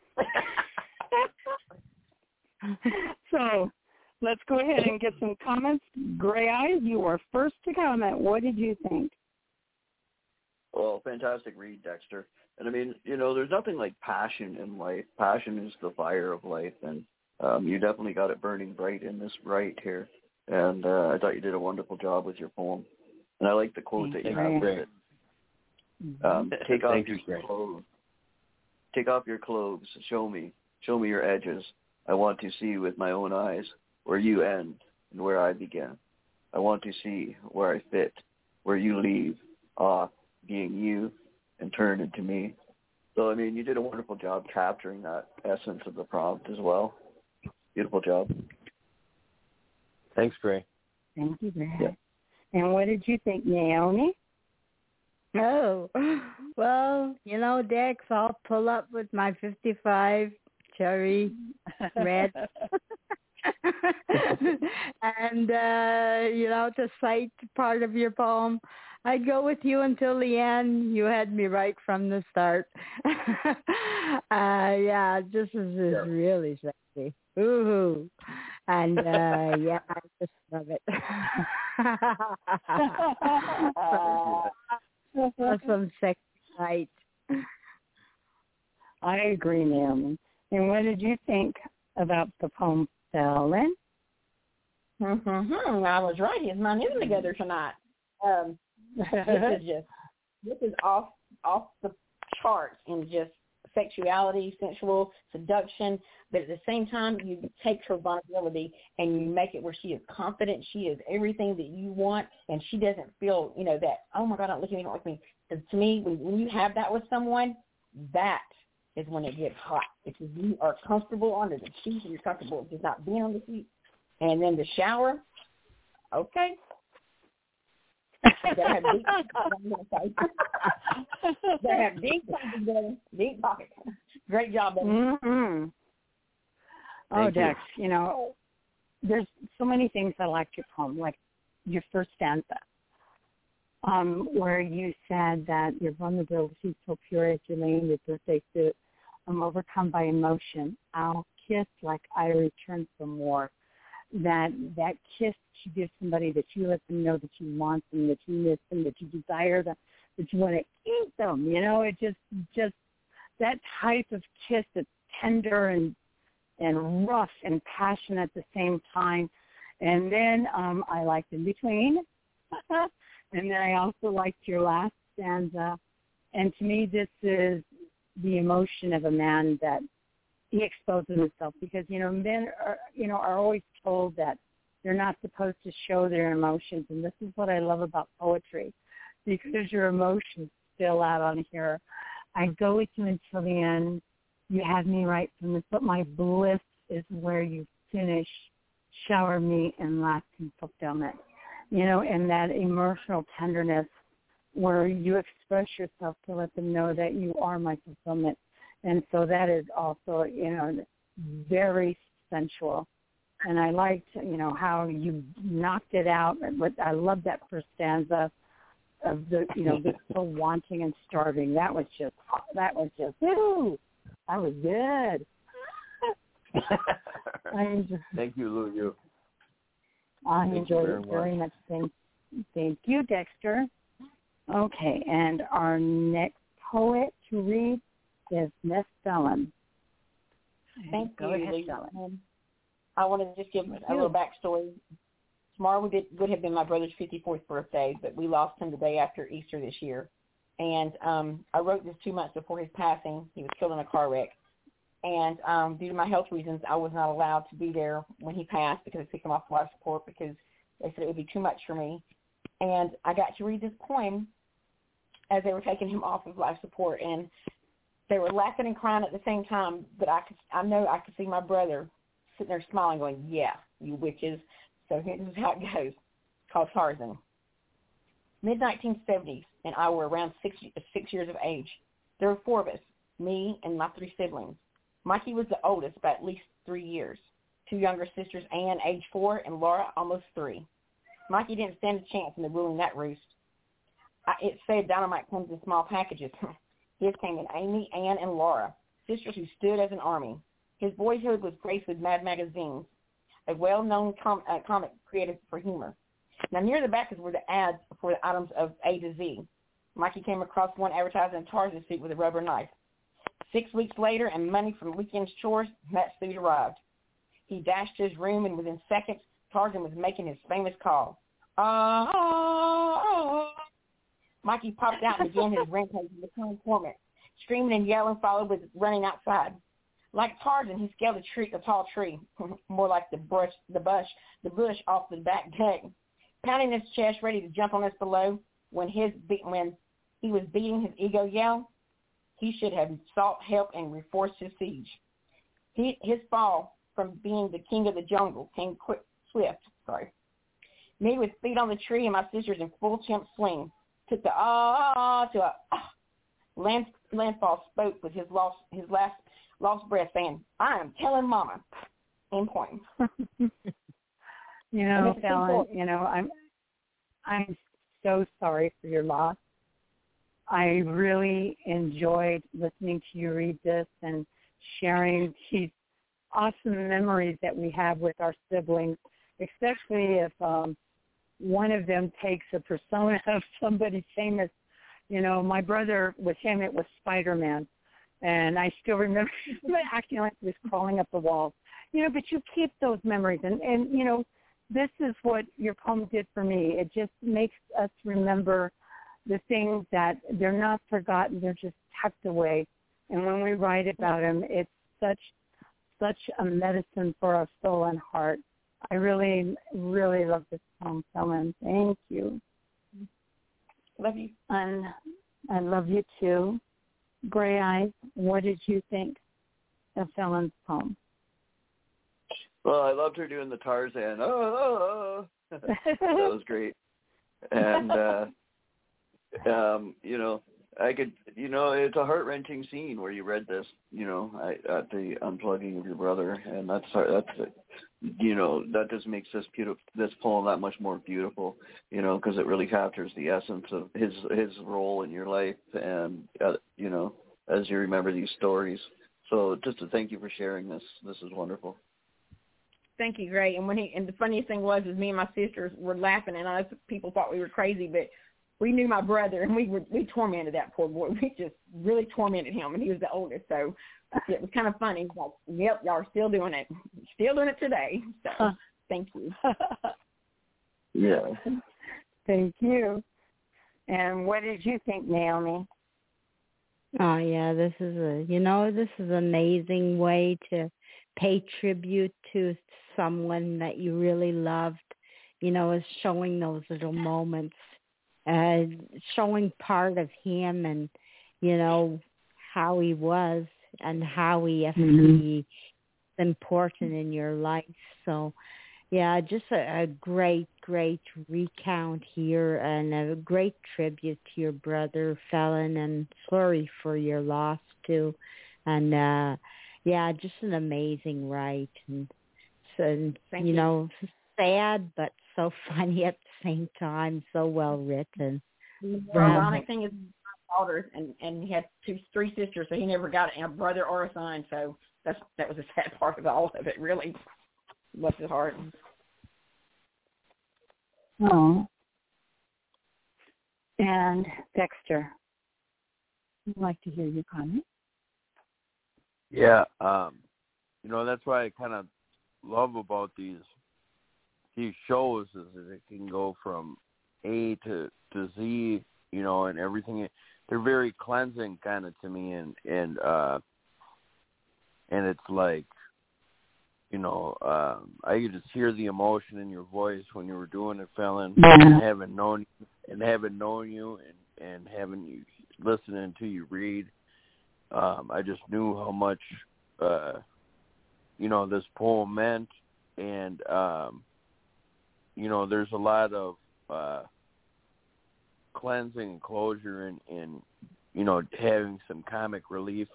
So let's go ahead and get some comments. Gray Eyes, you are first to comment. What did you think? Well, fantastic read, Dexter. And, I mean, you know, there's nothing like passion in life. Passion is the fire of life, and um, you definitely got it burning bright in this right here. And uh, I thought you did a wonderful job with your poem. And I like the quote that you have with it. Um, take off your clothes. Take off your clothes. Show me. Show me your edges. I want to see with my own eyes where you end and where I begin. I want to see where I fit, where you leave off being you and turn into me. So, I mean, you did a wonderful job capturing that essence of the prompt as well. Beautiful job. Thanks, Gray. Thank you, Gray. Yeah. And what did you think, Naomi? Oh, well, you know, Dex, I'll pull up with my fifty-five cherry red. And, uh, you know, to cite part of your poem, I'd go with you until the end. You had me right from the start. uh, yeah, this is, is yeah. really sexy. Ooh. And, uh, yeah, I just love it. Awesome sex night. I agree, Naomi. And what did you think about the poem, Ellen? Mm-hmm. I was right. His mind isn't together tonight. Um, this is just this is off off the charts in just sexuality, sensual seduction. But at the same time, you take her vulnerability and you make it where she is confident. She is everything that you want, and she doesn't feel, you know, that, oh, my God, don't look at me, don't look at me. Because to me, when, when you have that with someone, that is when it gets hot. Because you are comfortable under the sheets and you're comfortable just not being on the sheets. And then the shower, okay. They have deep pockets. They have deep pockets, brother. Deep pockets. Great job, baby. Mm-hmm. Oh, Dex, you. you know, there's so many things I liked your poem, like your first stanza, um, where you said that your vulnerability is so pure as you lay in your birthday suit. I'm overcome by emotion. I'll kiss like I return from war. That that kiss you give somebody, that you let them know that you want them, that you miss them, that you desire them, that you want to eat them. You know, it just just that type of kiss that's tender and and rough and passionate at the same time. And then um, I liked in between. And then I also liked your last stanza. And to me, this is the emotion of a man that he exposes himself, because, you know, men are, you know, are always told that they're not supposed to show their emotions. And this is what I love about poetry, because your emotions spill out on here. I go with you until the end. You have me right from this, but my bliss is where you finish, shower me in lasting fulfillment. You know, and that emotional tenderness where you express yourself to let them know that you are my fulfillment. And so that is also, you know, very sensual. And I liked, you know, how you knocked it out. I love that first stanza of the, you know, the so wanting and starving. That was just, that was just, woo, that was good. I enjoyed, Thank you, Lulu. I Thank enjoyed very it very much. much. Thank, thank you, Dexter. Okay, and our next poet to read is Miss Fallon. Thank Go you, ahead, Lisa. Fallon. Um, I want to just give Thank a you. little backstory. Tomorrow would, would have been my brother's fifty-fourth birthday, but we lost him the day after Easter this year. And um, I wrote this two months before his passing. He was killed in a car wreck. And um, due to my health reasons, I was not allowed to be there when he passed because they took him off life support because they said it would be too much for me. And I got to read this poem as they were taking him off of life support. And they were laughing and crying at the same time, but I could, I know I could see my brother sitting there smiling going, yeah, you witches. So here's how it goes. It's called Tarzan. mid nineteen seventies, and I were around six, six years of age. There were four of us, me and my three siblings. Mikey was the oldest by at least three years. Two younger sisters, Ann, age four, and Laura, almost three. Mikey didn't stand a chance in the ruling that roost. I, it said dynamite comes in small packages. His came in Amy, Ann, and Laura, sisters who stood as an army. His boyhood was graced with Mad magazines, a well-known com- uh, comic created for humor. Now, near the back is where the ads for the items of A to Z. Mikey came across one advertising a Tarzan suit with a rubber knife. Six weeks later, and money from weekend's chores, that suit arrived. He dashed to his room, and within seconds, Tarzan was making his famous call. Oh! Mikey popped out and began his rampage in the transformant, screaming and yelling, followed with running outside. Like Tarzan, he scaled a tree, a tall tree, more like the brush, the bush, the bush off the back deck, pounding his chest, ready to jump on us below. When his when he was beating his ego yell, he should have sought help and reinforced his siege. He, his fall from being the king of the jungle came quick, swift. Sorry, me with feet on the tree and my sisters in full chimp swing took the ah to a ah. Land, Landfall spoke with his lost his last lost breath, saying, "I am telling Mama." End point. You know, Fallon, you know, I'm I'm so sorry for your loss. I really enjoyed listening to you read this and sharing these awesome memories that we have with our siblings, especially if um, one of them takes a persona of somebody famous. You know, my brother, with him, it was Spider-Man. And I still remember acting like he was crawling up the walls. You know, but you keep those memories. And, and, you know, this is what your poem did for me. It just makes us remember the things that they're not forgotten. They're just tucked away. And when we write about them, it's such, such a medicine for our soul and heart. I really, really love this poem, Fallon. Thank you. Love you. And I love you, too. Gray Eyes, what did you think of Fallon's poem? Well, I loved her doing the Tarzan. Oh, oh, oh. That was great. And, uh, um, you know, I could, you know, it's a heart-wrenching scene where you read this, you know, I, at the unplugging of your brother. And that's, that's you know, that just makes this beautiful, this poem that much more beautiful, you know, because it really captures the essence of his his role in your life, and uh, you know, as you remember these stories. So just to thank you for sharing this. This is wonderful. Thank you, Gray. And when he and the funniest thing was, is me and my sisters were laughing, and us people thought we were crazy, but we knew my brother, and we were we tormented that poor boy. We just really tormented him, and he was the oldest, so it was kind of funny. Like, yep, y'all are still doing it, still doing it today. So, huh. Thank you. Yeah. Thank you. And what did you think, Naomi? Oh yeah, this is a you know this is an amazing way to pay tribute to someone that you really loved. You know, is showing those little moments, uh, showing part of him, and you know how he was and how he, Mm-hmm. he is important in your life. So, yeah, just a, a great, great recount here and a great tribute to your brother, Fallon, and sorry for your loss, too. And, uh, yeah, just an amazing write. And, so, and Thank you you. know, sad, but so funny at the same time, so well written. The Bravo. ironic thing is my daughter, and, and he had two, three sisters, so he never got a brother or a son, so that's that was the sad part of all of it, really. Bless his heart. Oh. And Dexter, I'd like to hear your comment. Yeah, um, you know, that's why I kind of love about these these shows is that it can go from A to, to Z, you know, and everything. They're very cleansing kind of to me, and and uh, and it's like, you know, um, I could just hear the emotion in your voice when you were doing it, Fallon, Yeah. and having known and having known you and, and having you listening to you read. Um, I just knew how much, uh, you know, this poem meant, and um, you know, there's a lot of uh, cleansing and closure in, in, you know, having some comic relief.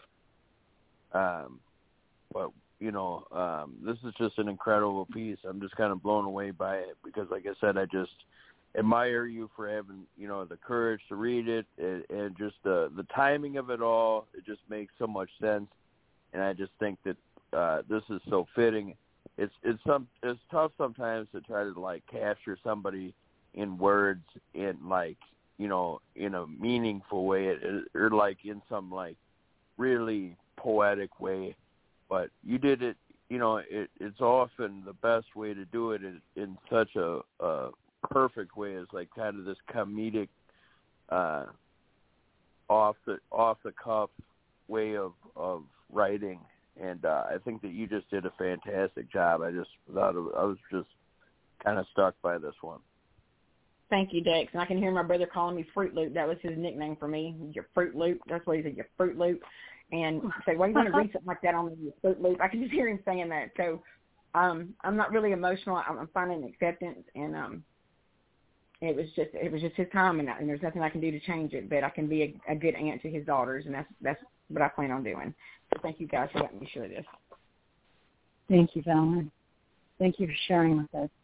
Um, but you know, um, this is just an incredible piece. I'm just kind of blown away by it because, like I said, I just admire you for having, you know, the courage to read it and, and just the the timing of it all. It just makes so much sense, and I just think that uh, this is so fitting. It's it's some it's tough sometimes to try to like capture somebody in words in like, you know, in a meaningful way or like in some like really poetic way. But you did it, you know, it, it's often the best way to do it in, in such a, a perfect way as like kind of this comedic, uh, off the off the cuff way of, of writing. And uh, I think that you just did a fantastic job. I just thought it, I was just kind of stuck by this one. Thank you, Dex. And I can hear my brother calling me Fruit Loop. That was his nickname for me. Your Fruit Loop. That's what he said, your Fruit Loop. And say, well, you want to read something like that on the Fruit Loop? I can just hear him saying that. So um, I'm not really emotional. I'm, I'm finding acceptance, and um, it was just it was just his time, and, and there's nothing I can do to change it. But I can be a, a good aunt to his daughters, and that's that's what I plan on doing. So thank you guys for letting me share this. Thank you, Valerie. Thank you for sharing with us.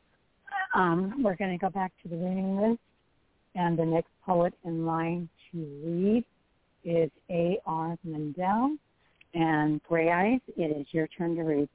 Um, we're going to go back to the reading list, and the next poet in line to read is A R Mandel, and Gray Eyes, it is your turn to read.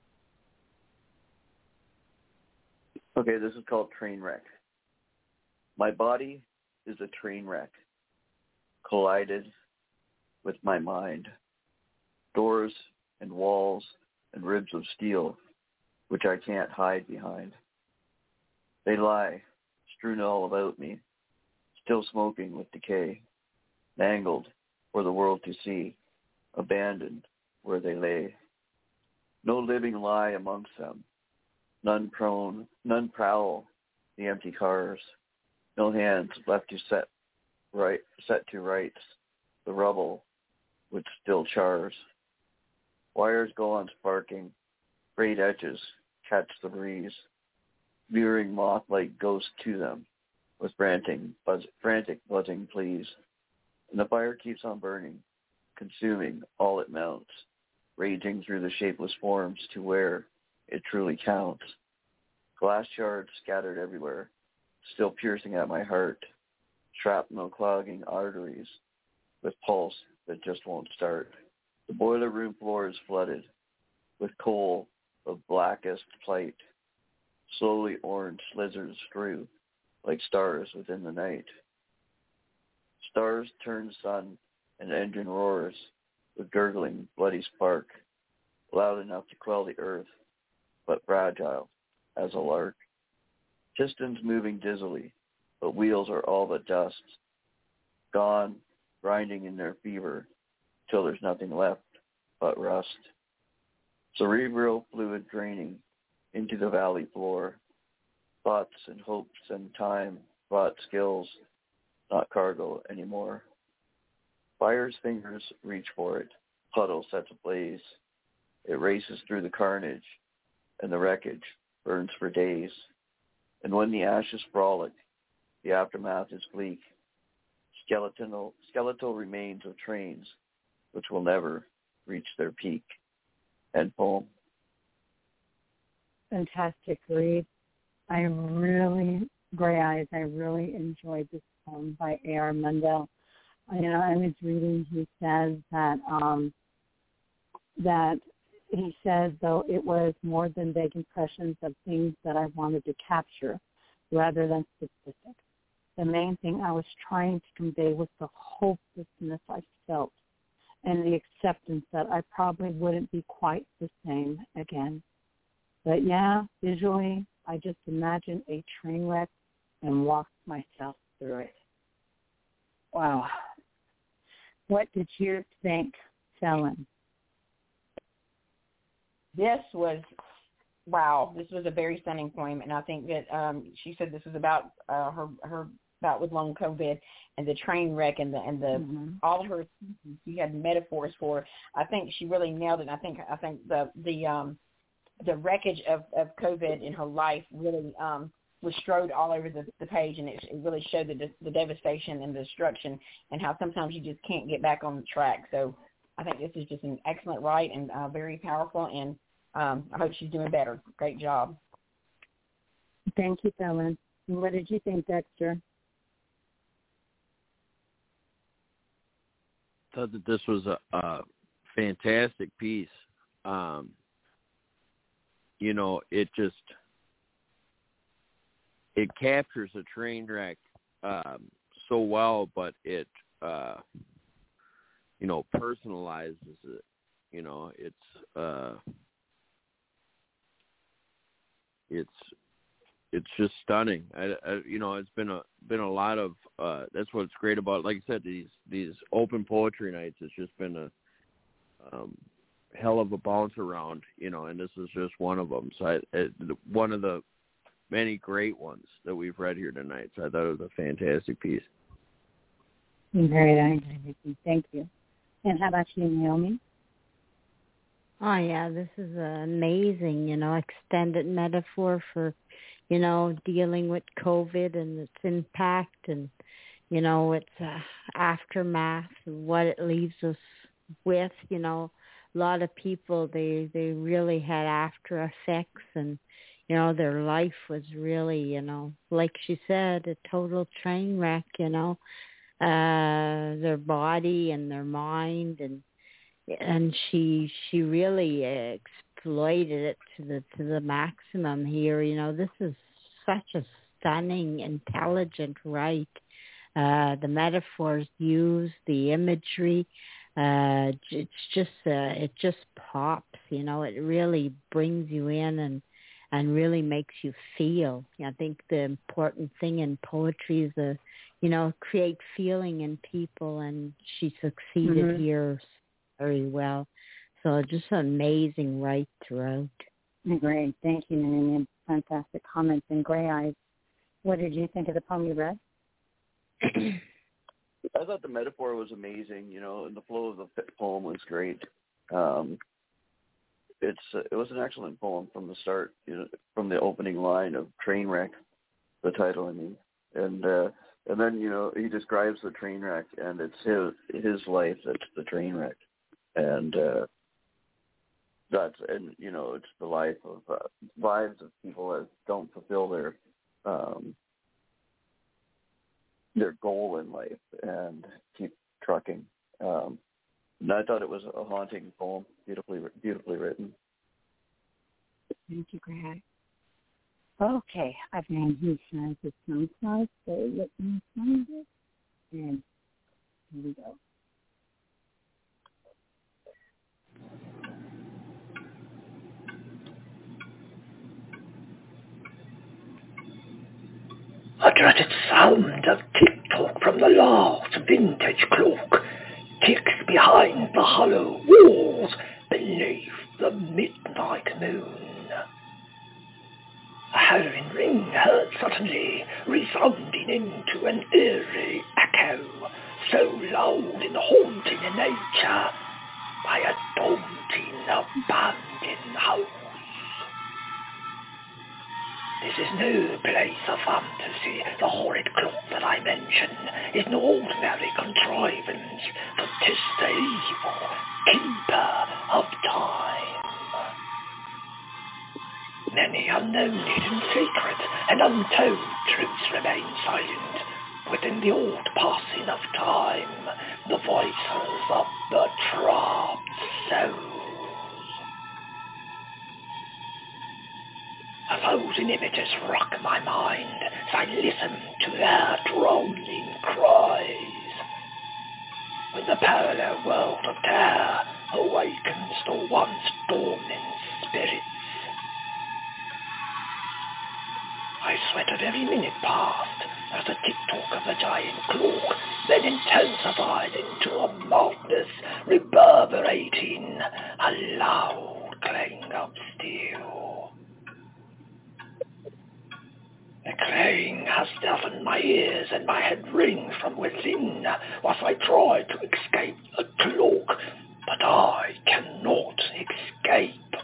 Okay, this is called Trainwreck. My body is a train wreck, collided with my mind. Doors and walls and ribs of steel, which I can't hide behind. They lie, strewn all about me, still smoking with decay, mangled for the world to see, abandoned where they lay. No living lie amongst them, none prone, none prowl the empty cars, no hands left to set right, set to rights the rubble which still chars. Wires go on sparking, frayed edges catch the breeze, veering moth-like ghosts to them with frantic, buzz, frantic buzzing pleas. And the fire keeps on burning, consuming all it mounts, raging through the shapeless forms to where it truly counts. Glass shards scattered everywhere, still piercing at my heart, shrapnel clogging arteries with pulse that just won't start. The boiler room floor is flooded with coal of blackest plight. Slowly orange slizzers strew like stars within the night. Stars turn sun and engine roars with gurgling bloody spark, loud enough to quell the earth, but fragile as a lark. Pistons moving dizzily, but wheels are all but dust, gone, grinding in their fever, till there's nothing left but rust. Cerebral fluid draining into the valley floor, thoughts and hopes and time brought skills, not cargo anymore. Fire's fingers reach for it. Puddle sets ablaze. It races through the carnage, and the wreckage burns for days. And when the ashes frolic, the aftermath is bleak. Skeletal, skeletal remains of trains which will never reach their peak. End poem. Fantastic read. I really, Gray Eyes, I really enjoyed this poem by A R Mundell. You know, I was reading, he says that, um, that he says, though, it was more than vague impressions of things that I wanted to capture rather than specifics. The main thing I was trying to convey was the hopelessness I felt and the acceptance that I probably wouldn't be quite the same again. But yeah, visually, I just imagined a train wreck and walked myself through it. Wow. What did you think, Helen? This was, wow, this was a very stunning poem, and I think that um, she said this was about uh, her her bout with long COVID and the train wreck and the and the mm-hmm. all of her. She had metaphors for. I think she really nailed it. I think I think the the um, the wreckage of, of COVID in her life really um, was strode all over the, the page, and it, it really showed the the devastation and the destruction, and how sometimes you just can't get back on the track. So I think this is just an excellent write and uh, very powerful, and um, I hope she's doing better. Great job. Thank you, Helen. What did you think, Dexter? I thought that this was a, a fantastic piece. Um, you know, it just, it captures a train wreck um, so well, but it, uh, you know, personalizes it. You know, it's, uh, it's, it's just stunning. I, I, you know, it's been a been a lot of. Uh, that's what's great about, like I said, these these open poetry nights. It's just been a um, hell of a bounce around, you know, and this is just one of them. So I, it, one of the many great ones that we've read here tonight. So I thought it was a fantastic piece. Very nice. Thank you. And how about you, Naomi? Oh yeah, this is an amazing, you know, extended metaphor for, you know, dealing with COVID and its impact and, you know, its uh, aftermath, what it leaves us with. You know, a lot of people, they, they really had after effects and, you know, their life was really, you know, like she said, a total train wreck, you know, uh, their body and their mind. And, and she, she really exploited it to the, to the maximum here. You know, this is such a stunning, intelligent write. Uh, the metaphors used, the imagery, uh, it's just, uh, it just pops, you know, it really brings you in and, and really makes you feel. I think the important thing in poetry is, a, you know, create feeling in people, and she succeeded mm-hmm. here very well. So just an amazing write throughout. Great. Thank you, Naomi. Fantastic comments. And Gray Eyes, what did you think of the poem you read? I thought the metaphor was amazing, you know, and the flow of the poem was great. Um, it's uh, it was an excellent poem from the start, you know, from the opening line of train wreck, the title, I mean, and uh, and then you know he describes the train wreck, and it's his his life that's the train wreck, and uh, that's and you know it's the life of uh, lives of people that don't fulfill their um, their goal in life and keep trucking. Um, and I thought it was a haunting poem, beautifully beautifully written. Thank you, Greg. Okay, I've named his size with some size, so let me find it. And here we go. A dreaded sound of tick-tock from the last vintage clock ticks behind the hollow walls beneath the midnight moon. A howling ring heard suddenly, resounding into an eerie echo, so loud and haunting in nature by a daunting, abandoned house. This is no place of fantasy. The horrid clock that I mention is no ordinary contrivance, but 'tis the evil keeper of time. Many unknown hidden secret and untold truths remain silent within the old passing of time, the voices of the trapped souls. A thousand images rock my mind as I listen to their droning cries. When the parallel world of terror awakens the once dormant spirits, I sweat at every minute past as the tick-tock of the giant clock then intensified into a madness, reverberating a loud clang of steel. The clang has deafened my ears and my head rings from within whilst I try to escape the clock, but I cannot escape.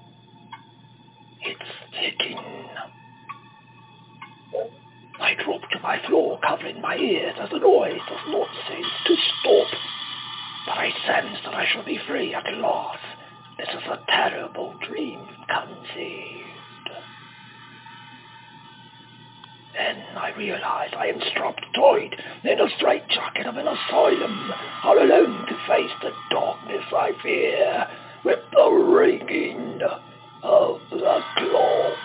It's ticking. I drop to my floor, covering my ears as the noise does not seem to stop. But I sense that I shall be free at last. This is a terrible dream conceived. Then I realize I am strapped tight in a straitjacket of an asylum, all alone to face the darkness I fear, with the ringing of the clock.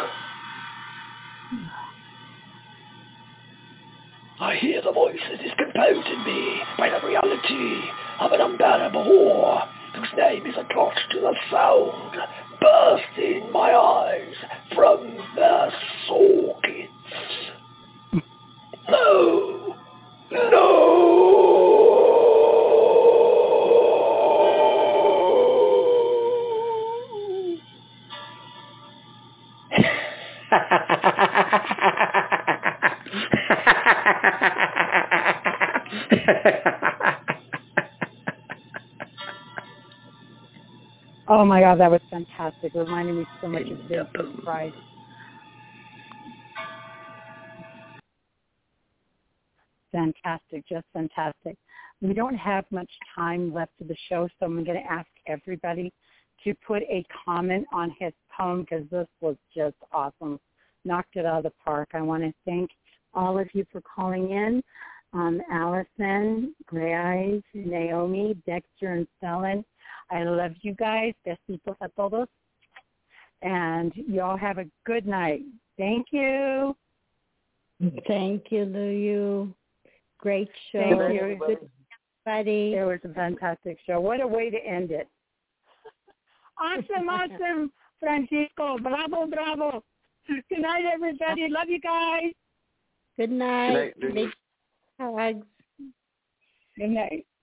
I hear the voice that is composing me by the reality of an unbearable horror, whose name is attached to the sound, bursting my eyes from their sockets. No! No! Oh my God, that was fantastic. It reminded me so much of Big Surprise. Fantastic, just fantastic. We don't have much time left of the show, so I'm going to ask everybody to put a comment on his poem because this was just awesome. Knocked it out of the park. I want to thank all of you for calling in. Um, Allison, Gray Eyes, Naomi, Dexter, and Stellan. I love you guys. Besitos a todos. And y'all have a good night. Thank you. Thank you, Lou. Great show. Thank you. Good, buddy. It was a fantastic show. What a way to end it. Awesome, awesome, Francisco. Bravo, bravo. Good night, everybody. Love you guys. Good night. Good night. Big hugs. Good night.